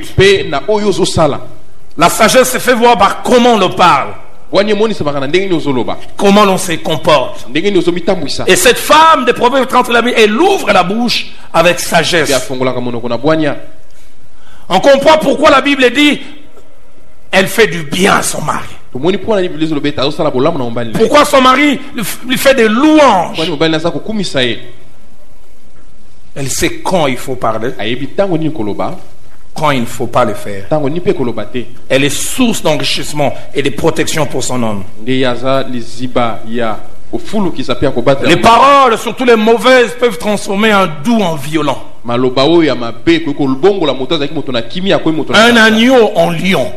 La sagesse se fait voir par comment on le parle, comment l'on se comporte. Et cette femme de Proverbes 31, elle ouvre la bouche avec sagesse. On comprend pourquoi la Bible dit elle fait du bien à son mari. Pourquoi son mari lui fait des louanges. Elle sait quand il faut parler, quand il ne faut pas le faire. Elle est source d'enrichissement et de protection pour son homme. Les paroles, surtout les mauvaises, peuvent transformer un doux en violent, un agneau en lion.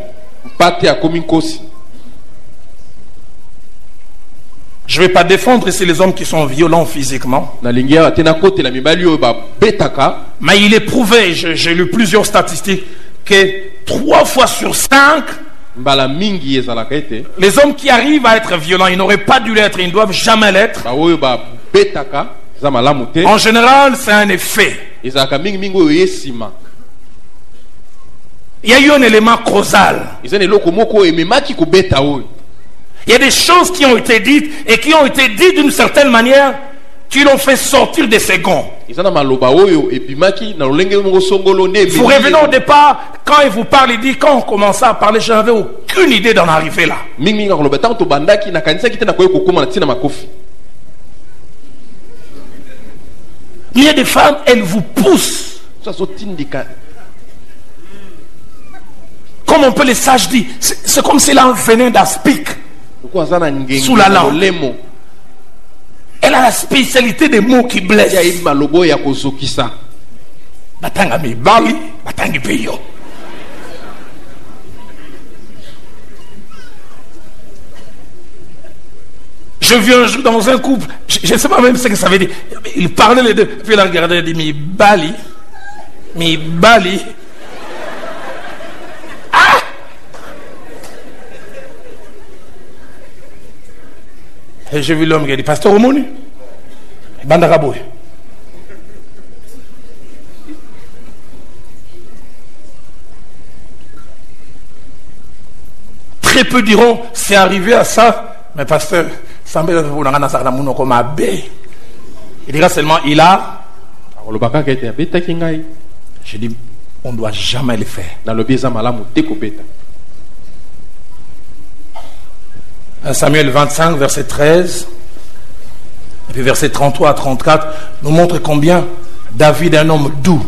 Je ne vais pas défendre ici les hommes qui sont violents physiquement, mais il est prouvé, j'ai lu plusieurs statistiques, que 3 fois sur 5, les hommes qui arrivent à être violents, ils n'auraient pas dû l'être, ils ne doivent jamais l'être. En général, c'est un effet. Il y a eu un élément causal. Il y a des choses qui ont été dites et qui ont été dites d'une certaine manière qui l'ont fait sortir de ses gonds. Vous revenez au départ, quand il vous parle, il dit quand on commençait à parler, je n'avais aucune idée d'en arriver là. Il y a des femmes, elles vous poussent. Comme un peu les sages disent, c'est comme s'il a un venin d'aspic sous la langue. Elle a la spécialité des mots qui blessent. ya malobo ya kozokisa. Batanga mibali, batangi peyo. Je viens dans un couple, je ne sais pas même ce que ça veut dire. Ils parlaient les deux, puis il a regardé, il a dit mi bali. Ah! Et j'ai vu l'homme qui a dit, Pasteur Omoni, Bandaraboué. Très peu diront, c'est arrivé à ça, mais pasteur, il dira seulement, il a. Je dis, on ne doit jamais le faire. 1 Samuel 25, verset 13, et puis verset 33 à 34, nous montre combien David, un homme doux,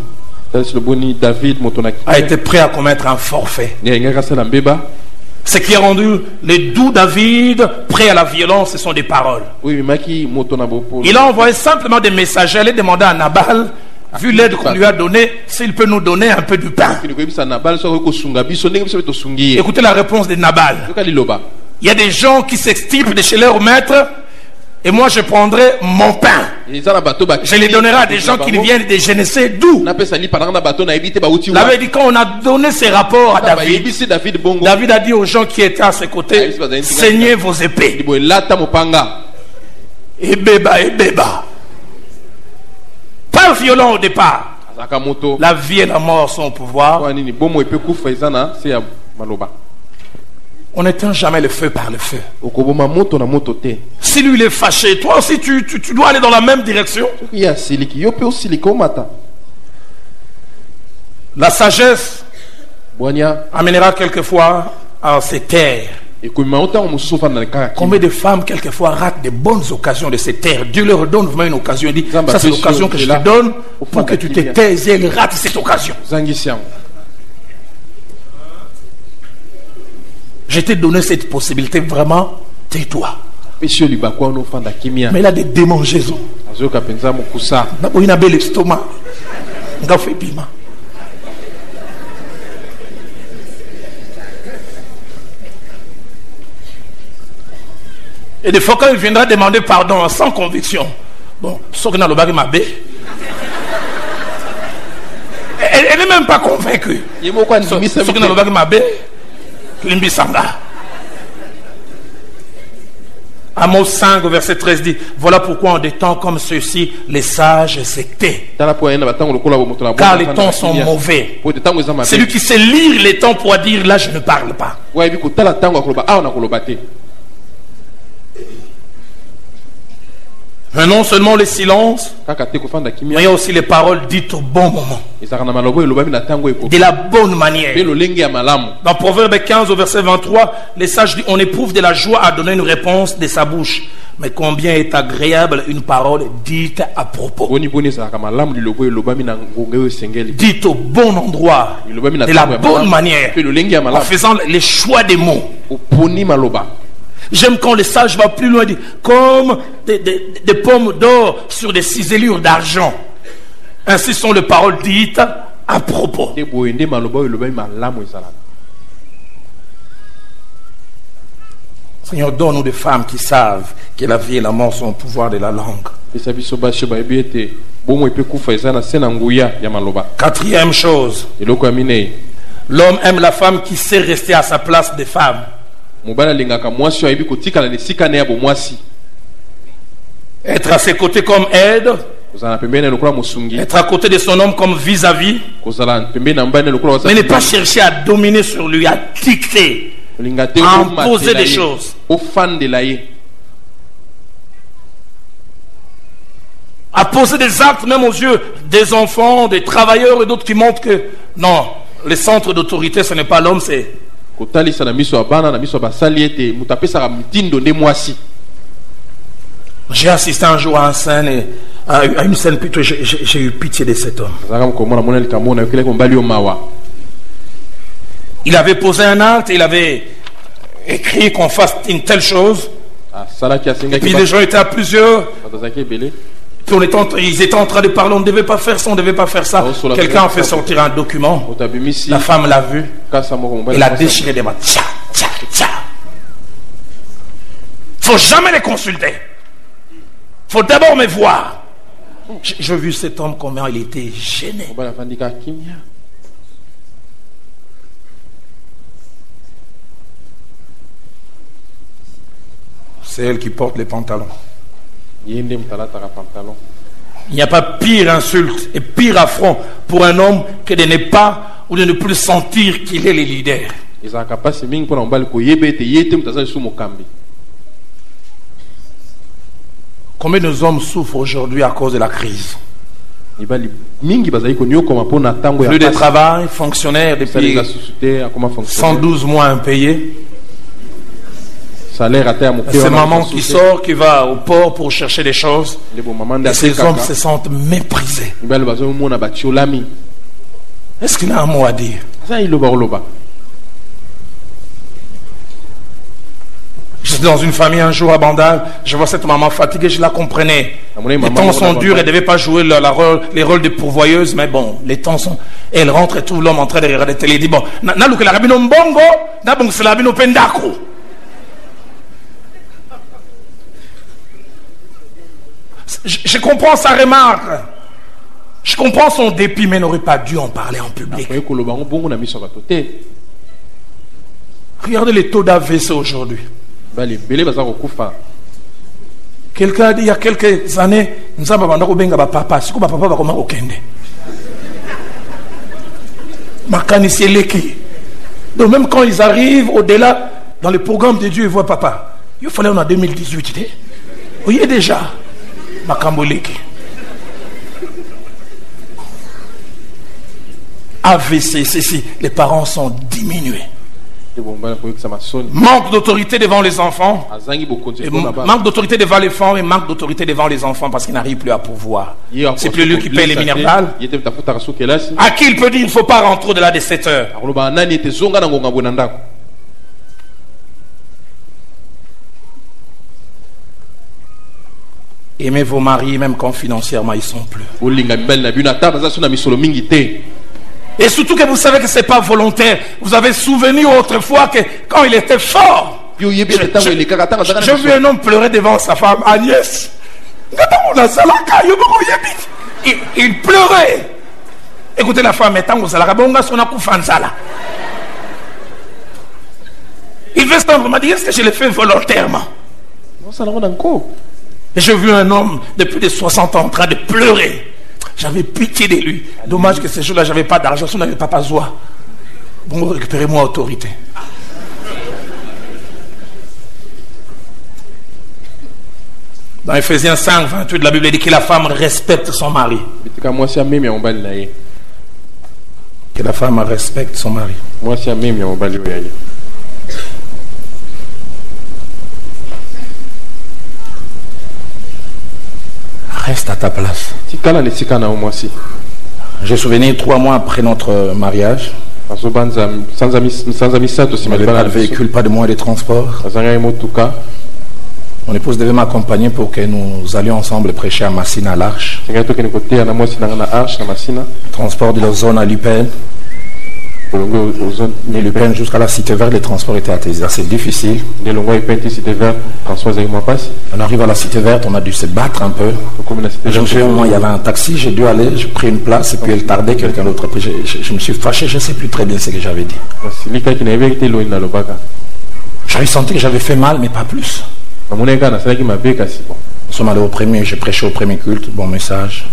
a été prêt à commettre un forfait. Ce qui a rendu le doux David prêt à la violence, ce sont des paroles. Il a envoyé simplement des messagers, aller demander à Nabal, vu l'aide qu'on lui a donnée, s'il peut nous donner un peu du pain. Écoutez la réponse de Nabal. Il y a des gens qui s'extirpent de chez leur maître, et moi je prendrai mon pain. Je les donnerai à des gens qui viennent de Génésis d'où. Il avait dit quand on a donné ces rapports à David, David a dit aux gens qui étaient à ses côtés, saignez vos épées. Et béba. Pas violent au départ. La vie et la mort sont au pouvoir. On n'éteint jamais le feu par le feu. Si lui il est fâché, toi aussi tu dois aller dans la même direction. La sagesse amènera quelquefois à se taire. Combien de femmes quelquefois ratent de bonnes occasions de se taire? Dieu leur donne vraiment une occasion. Il dit, ça c'est l'occasion que je te donne pour que tu te taises, et elle rate cette occasion. Je t'ai donné cette possibilité, vraiment, tais-toi. Mais il a des démangeaisons. Il a un bel estomac. Il a fait piment. Et des fois, quand il viendra demander pardon sans conviction, bon, sauf que dans le bague m'a bé. Elle n'est même pas convaincue. Sauf que dans le bague m'a bé. Amos 5, verset 13 dit, voilà pourquoi en des temps comme ceux-ci, les sages se taisent. Car les temps sont mauvais. Celui qui sait lire les temps pourra dire, là je ne parle pas. Mais non seulement le silence, mais il y a aussi les paroles dites au bon moment, de la bonne manière. Dans Proverbe 15 au verset 23, les sages disent, on éprouve de la joie à donner une réponse de sa bouche, mais combien est agréable une parole dite à propos, dite au bon endroit, de la bonne manière, en faisant les choix des mots. J'aime quand les sages vont plus loin, dit, comme des pommes d'or sur des ciselures d'argent. Ainsi sont les paroles dites à propos. Seigneur, donne-nous des femmes qui savent que la vie et la mort sont au pouvoir de la langue. Quatrième chose, l'homme aime la femme qui sait rester à sa place de femme. Être à ses côtés comme aide, être à côté de son homme comme vis-à-vis, mais ne pas chercher à dominer sur lui, à dicter, à imposer des choses, à poser des actes même aux yeux des enfants, des travailleurs et d'autres qui montrent que non, le centre d'autorité ce n'est pas l'homme, c'est j'ai assisté un jour à une scène, à une scène plutôt, j'ai eu pitié de cet homme. Il avait posé un acte, il avait écrit qu'on fasse une telle chose. Et puis les gens étaient à plusieurs. Puis ils étaient en train de parler, on ne devait pas faire ça, on ne devait pas faire ça. Quelqu'un a fait sortir un document. La femme l'a vu. Elle a déchiré des mains. Tcha, tcha, tcha. Faut jamais les consulter. Faut d'abord me voir. J'ai vu cet homme comment il était gêné. C'est elle qui porte les pantalons. Il n'y a pas pire insulte et pire affront pour un homme que de ne pas ou de ne plus sentir qu'il est le leader. Combien de hommes souffrent aujourd'hui à cause de la crise? Plus de travail, fonctionnaire depuis 112 mois impayés. C'est maman qui sort, qui va au port pour chercher des choses. Et ces hommes se sentent méprisés. Est-ce qu'il a un mot à dire? J'étais dans une famille un jour à Bandal, je vois cette maman fatiguée, je la comprenais. Les temps sont durs, elle ne devait pas jouer les rôles de pourvoyeuse, mais bon, les temps sont... Et elle rentre et trouve l'homme en train de regarder la télé, il dit, bon, je comprends sa remarque. Je comprends son dépit, mais n'aurait pas dû en parler en public. Regardez les taux d'AVC aujourd'hui. Quelqu'un a dit il y a quelques années, nous avons papa, si papa va comment okende. Donc même quand ils arrivent au-delà, dans le programme de Dieu, ils voient papa. Il fallait en 2018. Vous voyez déjà. AVC, ceci, les parents sont diminués. Manque d'autorité devant les enfants. Manque d'autorité devant les femmes et manque d'autorité devant les enfants parce qu'ils n'arrivent plus à pouvoir. C'est plus lui qui paye les minérales. À qui il peut dire il ne faut pas rentrer au-delà de 7 heures? Aimez vos maris même quand financièrement ils sont plus. Et surtout que vous savez que ce n'est pas volontaire. Vous avez souvenir autrefois que quand il était fort, j'ai vu un homme pleurer devant sa femme, Agnès. Il pleurait. Écoutez la femme, il veut s'entendre, m'a dit, est-ce que je l'ai fait volontairement? Et j'ai vu un homme de plus de 60 ans en train de pleurer. J'avais pitié de lui. Dommage que ces jours-là, j'avais pas d'argent. Si on n'avait pas besoin. Bon, récupérez-moi autorité. Dans Ephésiens 5, 28, la Bible dit que la femme respecte son mari. Que la femme respecte son mari. Reste à ta place. J'ai souvenir 3 mois après notre mariage. On n'avait pas de véhicule, pas de moyens de transport. Mon épouse devait m'accompagner pour que nous allions ensemble prêcher à Massina à l'Arche. Transport de la zone à Lupin. De Lupin jusqu'à la Cité Verte, les transports étaient assez difficiles. On arrive à la Cité Verte, on a dû se battre un peu. Je me souviens, il y avait un taxi, j'ai dû aller, j'ai pris une place et puis elle tardait quelqu'un d'autre. Puis je me suis fâché, je ne sais plus très bien ce que j'avais dit. J'avais senti que j'avais fait mal, mais pas plus. Nous sommes allés au premier, j'ai prêché au premier culte, bon message.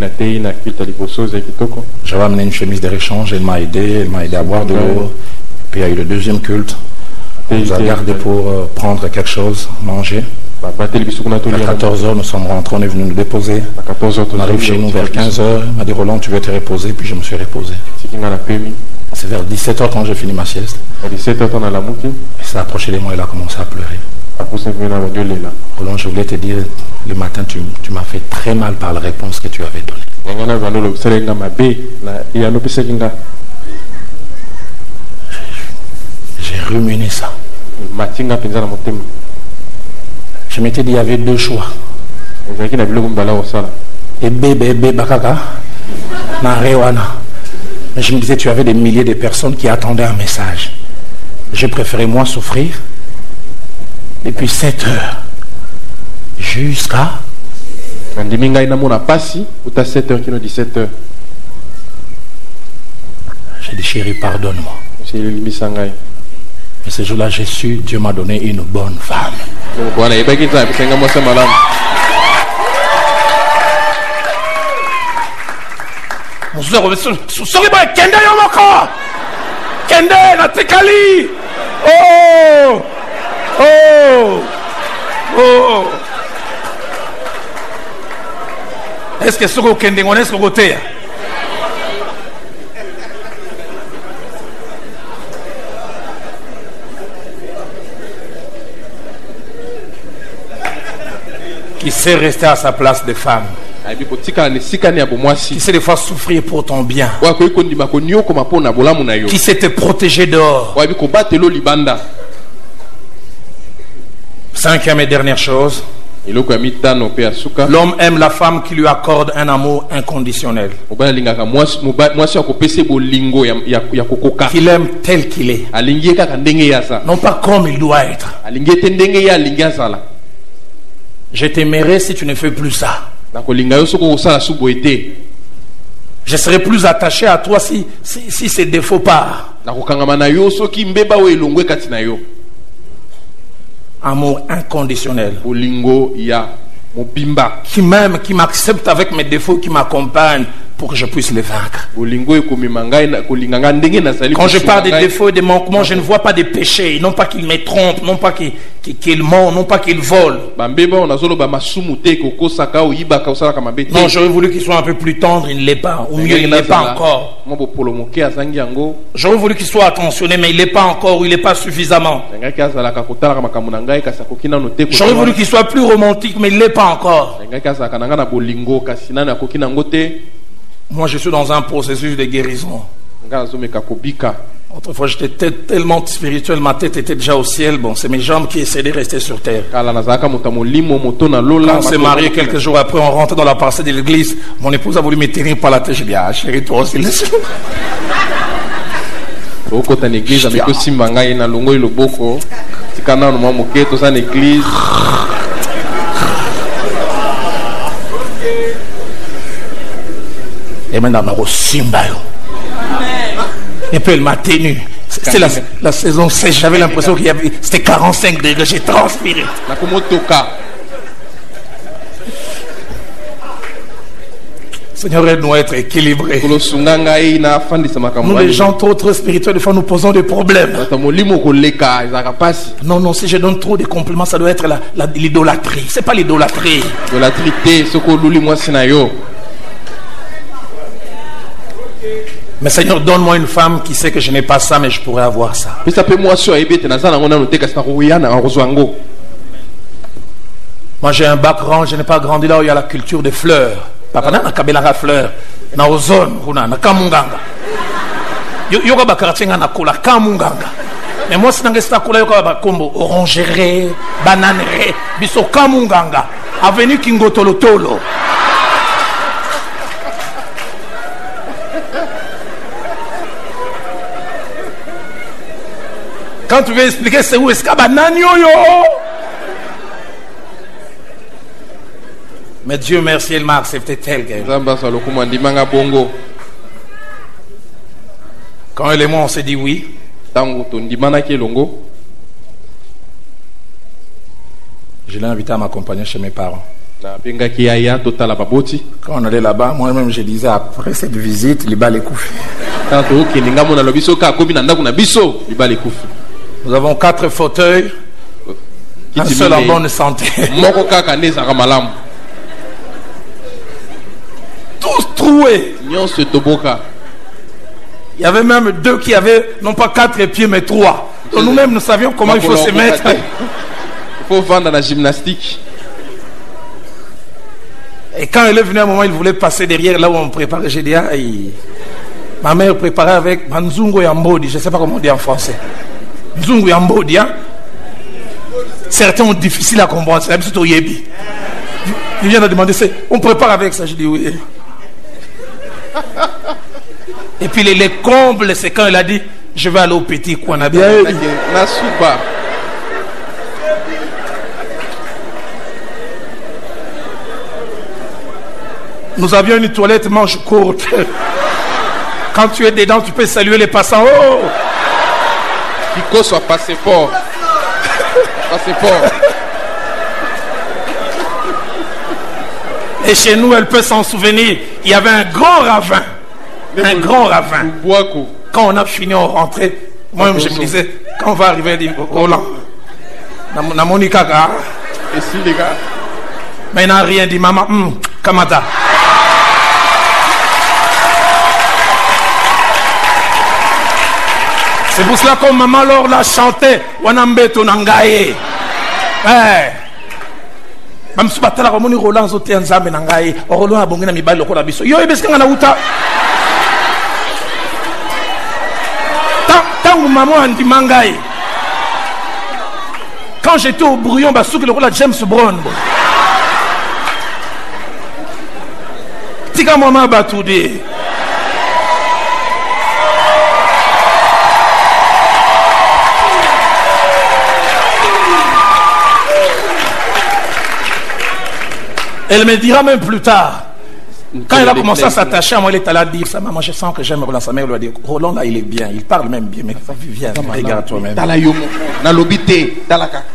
J'avais amené une chemise de réchange, elle m'a aidé à boire de l'eau. Puis il y a eu le deuxième culte. On nous a gardé pour prendre quelque chose, manger. À 14h, nous sommes rentrés, on est venu nous déposer. On arrive chez nous vers 15h. Il m'a dit Roland, tu veux te reposer? Puis je me suis reposé. C'est vers 17h quand j'ai fini ma sieste. Il s'est approché de moi et il a commencé à pleurer. Roland, je voulais te dire, le matin, tu m'as fait très mal par la réponse que tu avais donnée. J'ai ruminé ça. Je m'étais dit, il y avait deux choix. Et bébé, bakaka, narewana. Mais je me disais, tu avais des milliers de personnes qui attendaient un message. J'ai préféré moi souffrir. Depuis 7 heures jusqu'à. J'ai dit, chérie, pardonne-moi. Et ce jour-là, j'ai su, Dieu m'a donné une bonne femme. Oh! Oh! Oh! Est-ce que ce que Kende on est ce côté? Qui sait rester à sa place de femme? Qui sait des fois souffrir pour ton bien? Qui sait te protéger dehors? Cinquième et dernière chose, l'homme aime la femme qui lui accorde un amour inconditionnel. Qu'il aime tel qu'il est, non pas comme il doit être. Je t'aimerai si tu ne fais plus ça. Je serai plus attaché à toi si ces défauts partent. Amour inconditionnel. Qui m'aime, qui m'accepte avec mes défauts, qui m'accompagne pour que je puisse les vaincre. Quand je parle des défauts et des manquements, je ne vois pas des péchés. Non pas qu'il me trompe, non pas qu'il ment, non pas qu'il vole. Non, j'aurais voulu qu'il soit un peu plus tendre, il ne l'est pas. Ou mieux, il ne l'est pas encore. J'aurais voulu qu'il soit attentionné, mais il ne l'est pas encore, ou il n'est pas suffisamment. J'aurais voulu qu'il soit plus romantique, mais il ne l'est pas encore. Moi, je suis dans un processus de guérison. Autrefois, j'étais tellement spirituel, ma tête était déjà au ciel. Bon, c'est mes jambes qui essaient de rester sur terre. Quand on s'est marié, quelques jours après, on rentre dans la parcelle de l'église. Mon épouse a voulu me tenir par la tête. J'ai dit, ah chérie, toi aussi, laisse. Et maintenant, et puis elle m'a tenu. C'était la saison 16. J'avais l'impression qu'il y avait. C'était 45 degrés. J'ai transpiré. Seigneur, aide-nous à être équilibrés. Nous, les gens trop spirituels, des fois, nous posons des problèmes. Non, si je donne trop de compliments, ça doit être l'idolâtrie. C'est pas l'idolâtrie. Mais Seigneur, donne-moi une femme qui sait que je n'ai pas ça, mais je pourrais avoir ça. Moi, j'ai un background, je n'ai pas grandi là où il y a la culture des fleurs. Papa n'a pas la fleur. Na ozone, na kamunganga. Yoga bakaratinga na kola kamunganga. Mais moi, si n'angesta kola yoga bakombo orangerie, bananerie, biso kamunganga. Avenue Kingotolotolo. Quand tu veux expliquer c'est où est-ce qu'il y a banane yo. Mais Dieu merci, il m'a accepté tel qu'elle. Quand elle et moi on s'est dit oui, je l'ai invité à m'accompagner chez mes parents. Quand on allait là-bas, moi-même je disais après cette visite, il va les coucher. Nous avons 4 fauteuils, un seul en bonne santé. Tous troués. Il y avait même 2 qui avaient non pas 4 pieds mais 3. Donc nous-mêmes nous savions comment il faut se mettre. Il faut vendre la gymnastique. Et quand elle est venue à un moment, il voulait passer derrière là où on préparait. J'ai dit, ma mère préparait avec Manzungo Yambodi, je ne sais pas comment on dit en français. Manzungo Yambodi, hein? Certains ont difficile à comprendre. C'est plutôt Yebi. Il vient de demander, on prépare avec ça. Je dis oui. Et puis les combles, c'est quand il a dit, je vais aller au petit Kouanabi. Nous avions une toilette manche courte. Quand tu es dedans, tu peux saluer les passants. Oh! Kiko soit passeport. Passeport. Et chez nous, elle peut s'en souvenir. Il y avait un grand ravin. Un grand ravin. Quand on a fini, on rentrait. Moi, je me disais, quand on va arriver, il dit, Roland, na Monica, et si les gars? Mais il n'a rien dit, maman, Kamata. C'est pour cela que maman Laure l'a chanté. Wanambeto Nangaye. Même si batala comme on est Roland Zoté Nzambe Nangaye. Roland a bon na mi bail lokola biso. Yo ebeska ngana uta. Tangu maman andi mangaye. Quand j'étais au brouillon, basou que le rôle James Brown. Tika maman batoudé. Elle me dira même plus tard, quand elle a commencé à s'attacher à moi, elle est allée dire ça, maman, je sens que j'aime Roland. Sa mère lui a dit, Roland là, il est bien, il parle même bien, mais viens, regarde toi-même. Regarde.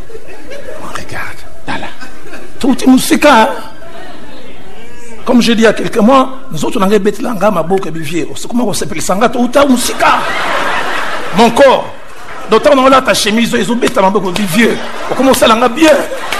Tout est musique, hein? Comme je dis il y a quelques mois, nous autres, on a bête l'anga, ma boucle, bivier. C'est comment on s'appelle sanga, tout est musique. Mon corps. D'autant on a ta chemise, ils ont bête à ma boucle, bivier. On commence à l'anga bien.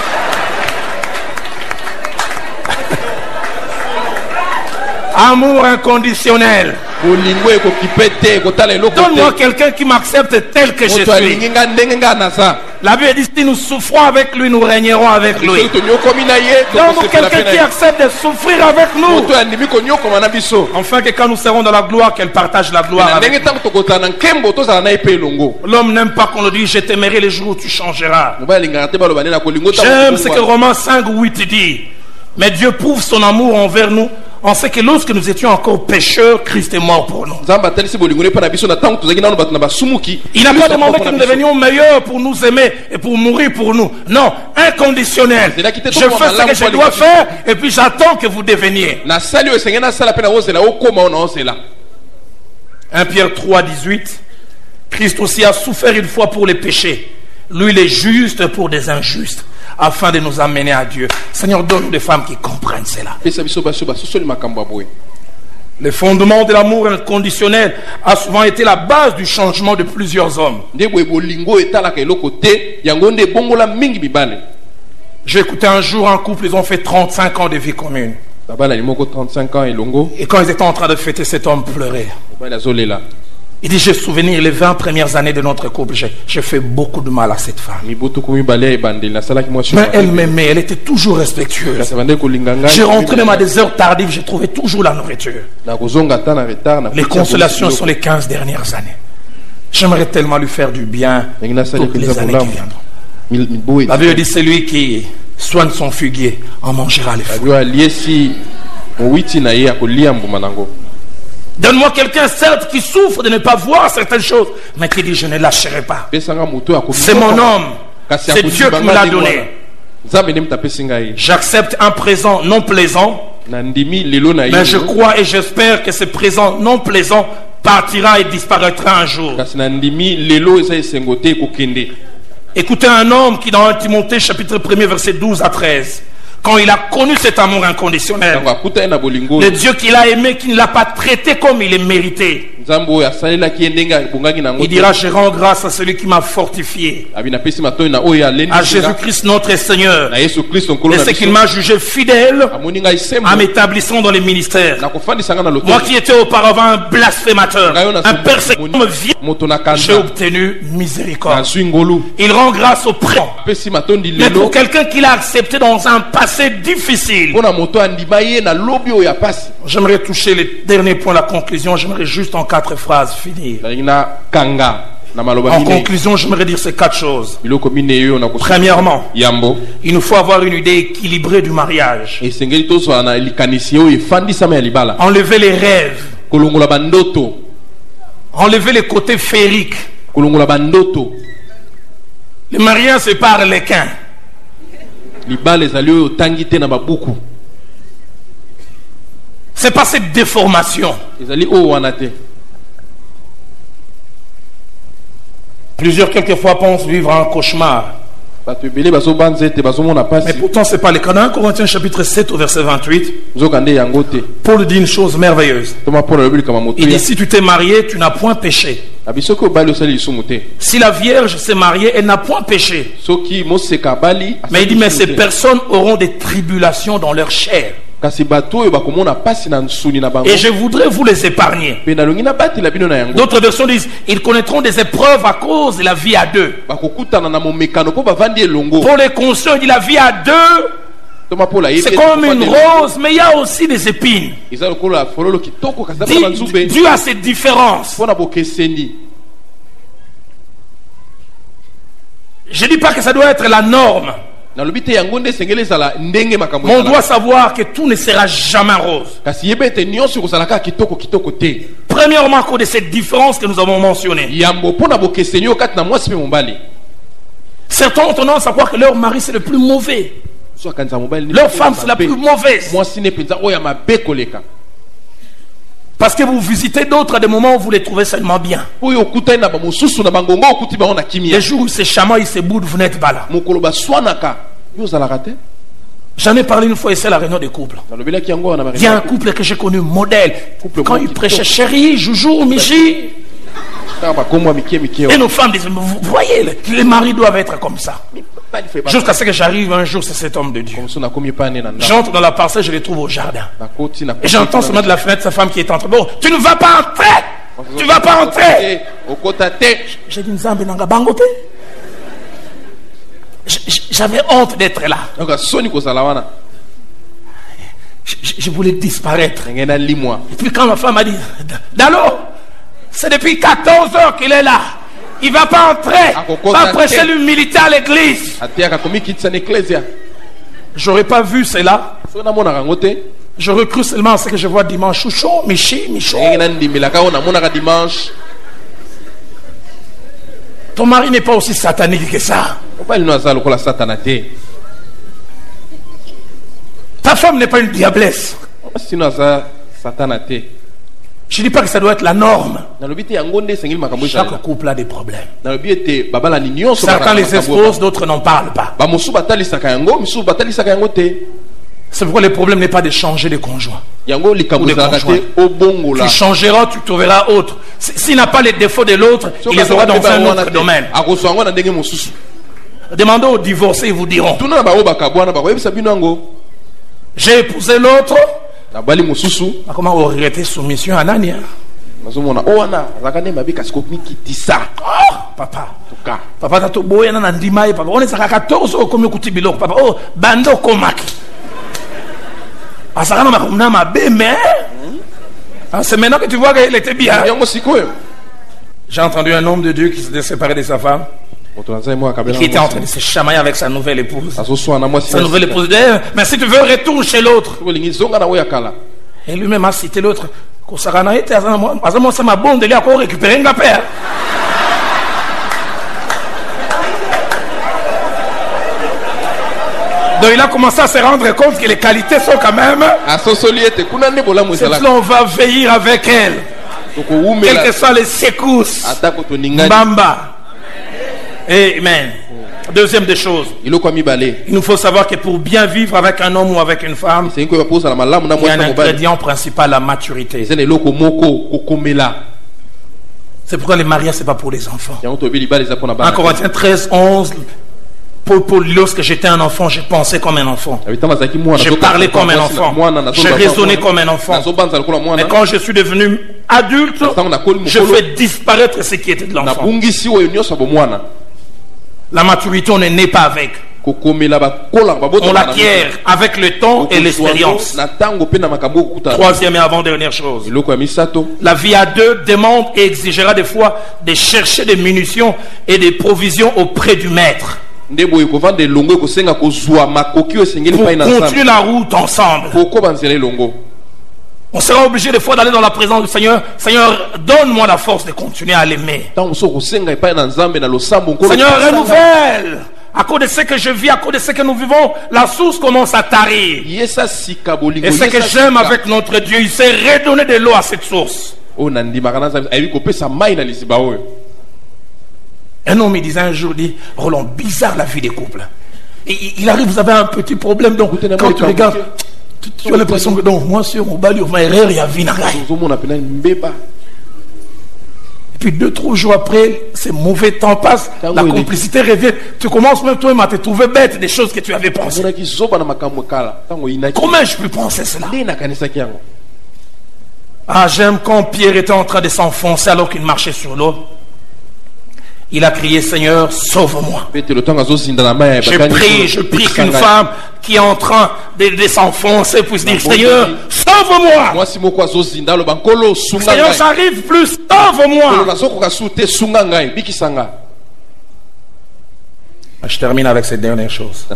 Amour inconditionnel. Donne-moi quelqu'un qui m'accepte tel que je suis. La Bible dit si nous souffrons avec lui, nous régnerons avec lui. Donne-moi quelqu'un qui accepte de souffrir avec nous. Enfin que quand nous serons dans la gloire, qu'elle partage la gloire avec nous. L'homme n'aime pas qu'on le dise, je t'aimerai les jours où tu changeras. J'aime ce que Romains 5:8 dit. Mais Dieu prouve son amour envers nous. On sait que lorsque nous étions encore pécheurs, Christ est mort pour nous. Il n'a pas demandé que nous devenions meilleurs pour nous aimer et pour mourir pour nous. Non, inconditionnel. Je fais ce que je dois faire et puis j'attends que vous deveniez. 1 Pierre 3:18. Christ aussi a souffert une fois pour les péchés. Lui, il est juste pour des injustes, afin de nous amener à Dieu. Seigneur, donne-nous des femmes qui comprennent cela. Le fondement de l'amour inconditionnel a souvent été la base du changement de plusieurs hommes. J'ai écouté un jour un couple, ils ont fait 35 ans de vie commune. Et quand ils étaient en train de fêter, cet homme pleurait. Il dit, j'ai souvenir les 20 premières années de notre couple, j'ai fait beaucoup de mal à cette femme. Mais elle m'aimait, elle était toujours respectueuse. J'ai rentré même à des heures tardives, j'ai trouvé toujours la nourriture. Les consolations sont les 15 dernières années. J'aimerais tellement lui faire du bien toutes les années qui viendront. La Bible dit, celui qui soigne son figuier en mangera les fruits. Donne-moi quelqu'un, certes, qui souffre de ne pas voir certaines choses, mais qui dit, je ne lâcherai pas. C'est mon homme. C'est Dieu qui me l'a donné. J'accepte un présent non plaisant, mais je crois et j'espère que ce présent non plaisant partira et disparaîtra un jour. Écoutez un homme qui, dans 1 Timothée, chapitre 1er, verset 12 à 13, quand il a connu cet amour inconditionnel, le Dieu qu'il a aimé, qui ne l'a pas traité comme il est mérité, il dira, je rends grâce à celui qui m'a fortifié, à Jésus-Christ notre Seigneur, et ce qu'il m'a jugé fidèle en m'établissant dans les ministères. Moi qui étais auparavant un blasphémateur, un persécuteur, j'ai obtenu miséricorde. Il rend grâce au présent. Mais pour quelqu'un qui l'a accepté dans un passé difficile, j'aimerais toucher les derniers points, la conclusion. J'aimerais juste en 4 phrases finir. En conclusion, j'aimerais dire ces 4 choses. Premièrement, il nous faut avoir une idée équilibrée du mariage. Enlever les rêves. Enlever les côtés féeriques. Le mariage, c'est pas arlequin. C'est pas cette déformation. Plusieurs quelquefois pensent vivre un cauchemar. Mais pourtant c'est pas le cas. Dans 1 Corinthiens chapitre 7 au verset 28, Paul dit une chose merveilleuse. Il dit, si tu t'es marié, tu n'as point péché. Si la Vierge s'est mariée, elle n'a point péché. Mais il dit, mais ces personnes auront des tribulations dans leur chair. Et je voudrais vous les épargner. D'autres versions disent, ils connaîtront des épreuves à cause de la vie à deux. Pour les conscients, il dit la vie à deux, c'est comme une rose, mais il y a aussi des épines. Dû à cette différence. Je ne dis pas que ça doit être la norme. Mais on doit savoir que tout ne sera jamais rose. Premièrement, à cause de cette différence que nous avons mentionnée. Certains ont tendance à croire que leur mari c'est le plus mauvais. Leur femme c'est la plus mauvaise. Parce que vous visitez d'autres à des moments où vous les trouvez seulement bien. Les jours où ces chamans ils se boudent, vous n'êtes pas là. J'en ai parlé une fois et c'est la réunion des couples. Il y a un couple que j'ai connu, modèle. Quand il prêchait chérie, joujou, michi. Et nos femmes disent, vous voyez, les maris doivent être comme ça. Jusqu'à ce que j'arrive un jour, c'est cet homme de Dieu. J'entre dans la parcelle, je les trouve au jardin. Et j'entends seulement de la fenêtre sa femme qui est entrée. Bon, tu ne vas pas entrer. Tu ne vas pas entrer. J'ai dit, Nzambe nanga bangote. J'avais honte d'être là. Je voulais disparaître. Et puis quand ma femme a dit, Dalo, c'est depuis 14 heures qu'il est là. Il ne va pas entrer. Va prêcher l'humilité à l'église. J'aurais pas vu cela. J'aurais cru seulement à ce que je vois dimanche. Chouchou, Michou. Ton mari n'est pas aussi satanique que ça. Ta femme n'est pas une diablesse. Je ne dis pas que ça doit être la norme. Chaque couple a des problèmes. Certains les exposent, d'autres n'en parlent pas. C'est pourquoi le problème n'est pas de changer de conjoint. Tu changeras, tu trouveras autre. S'il n'a pas les défauts de l'autre, il les aura dans un autre domaine. Demandez aux divorcés, ils vous diront. J'ai épousé l'autre. Comment on regrettait soumission à Nania? Papa. Papa tato boya na ndima papa. On est à 14 au comme kuti biloko papa. Oh bando komaki. Asakana makumna mabe mais. C'est maintenant que tu vois qu'il était bien. J'ai entendu un homme de Dieu qui s'était séparé de sa femme. Qui était en train de se chamailler avec sa nouvelle épouse. Sa nouvelle épouse dit, mais si tu veux, retourne chez l'autre. Et lui-même a cité l'autre. Donc il a commencé à se rendre compte que les qualités sont quand même. C'est là on va veiller avec elle. Quelles que soient les secousses. Bamba. Amen. Deuxième des choses, il nous faut savoir que pour bien vivre avec un homme ou avec une femme, il y a un ingrédient principal, la maturité. C'est pourquoi les mariages, c'est pas pour les enfants. En Corinthiens 13, 11, Paul, lorsque j'étais un enfant, je pensais comme un enfant. Je parlais comme un enfant. Je raisonnais comme un enfant. Mais quand je suis devenu adulte, je fais disparaître ce qui était de l'enfant. La maturité, on n'est né pas avec. On l'acquiert avec le temps et l'expérience. Troisième et avant-dernière chose. La vie à deux demande et exigera des fois de chercher des munitions et des provisions auprès du maître. Pour continuer la route ensemble. On sera obligé des fois d'aller dans la présence du Seigneur. Seigneur, donne-moi la force de continuer à l'aimer. Seigneur, renouvelle. À cause de ce que je vis, à cause de ce que nous vivons, la source commence à tarir. Et ce que j'aime avec notre Dieu, il sait redonner de l'eau à cette source. Un homme me disait un jour, dit, Roland, bizarre la vie des couples. Il arrive, vous avez un petit problème, donc quand tu regardes, tu as l'impression que donc, moi sur mon bali, il y a vie. Et puis 2-3 jours après, ces mauvais temps passent, la complicité revient. Tu commences même toi-même à te trouver bête des choses que tu avais pensées. Comment je peux penser cela? Ah, j'aime quand Pierre était en train de s'enfoncer alors qu'il marchait sur l'eau. Il a crié, Seigneur, sauve-moi. Je prie qu'une femme qui est en train de s'enfoncer puisse dire, Seigneur, sauve-moi. Seigneur, j'arrive plus, sauve-moi. Je termine avec cette dernière chose.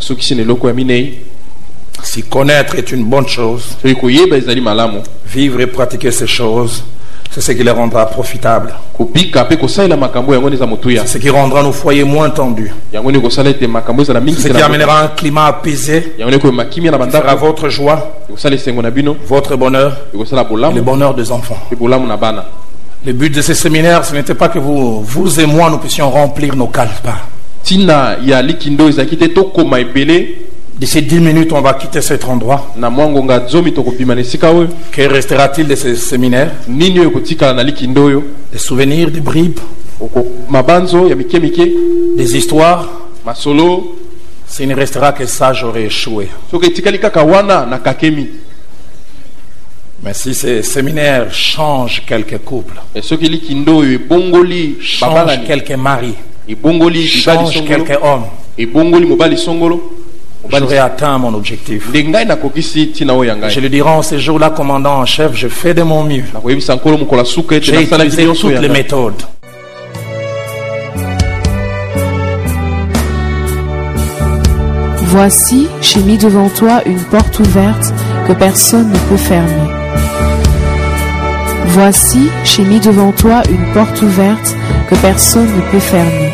Si connaître est une bonne chose, vivre et pratiquer ces choses, c'est ce qui les rendra profitables. C'est ce qui rendra nos foyers moins tendus. C'est ce qui amènera un climat apaisé. Qui fera votre joie, votre bonheur et le bonheur des enfants. Le but de ces séminaires, ce n'était pas que vous et moi, nous puissions remplir nos calepins. D'ici 10 minutes, on va quitter cet endroit. Que restera-t-il de ces séminaires? Des souvenirs, des bribes, des histoires. S'il ne restera que ça, j'aurais échoué. Mais si ces séminaires changent quelques couples, changent quelques maris, changent quelques hommes, j'aurais atteint mon objectif. Je le dirai en ce jour-là, commandant en chef, je fais de mon mieux. J'ai utilisé toutes les méthodes. Voici, j'ai mis devant toi une porte ouverte que personne ne peut fermer. Voici, j'ai mis devant toi une porte ouverte que personne ne peut fermer.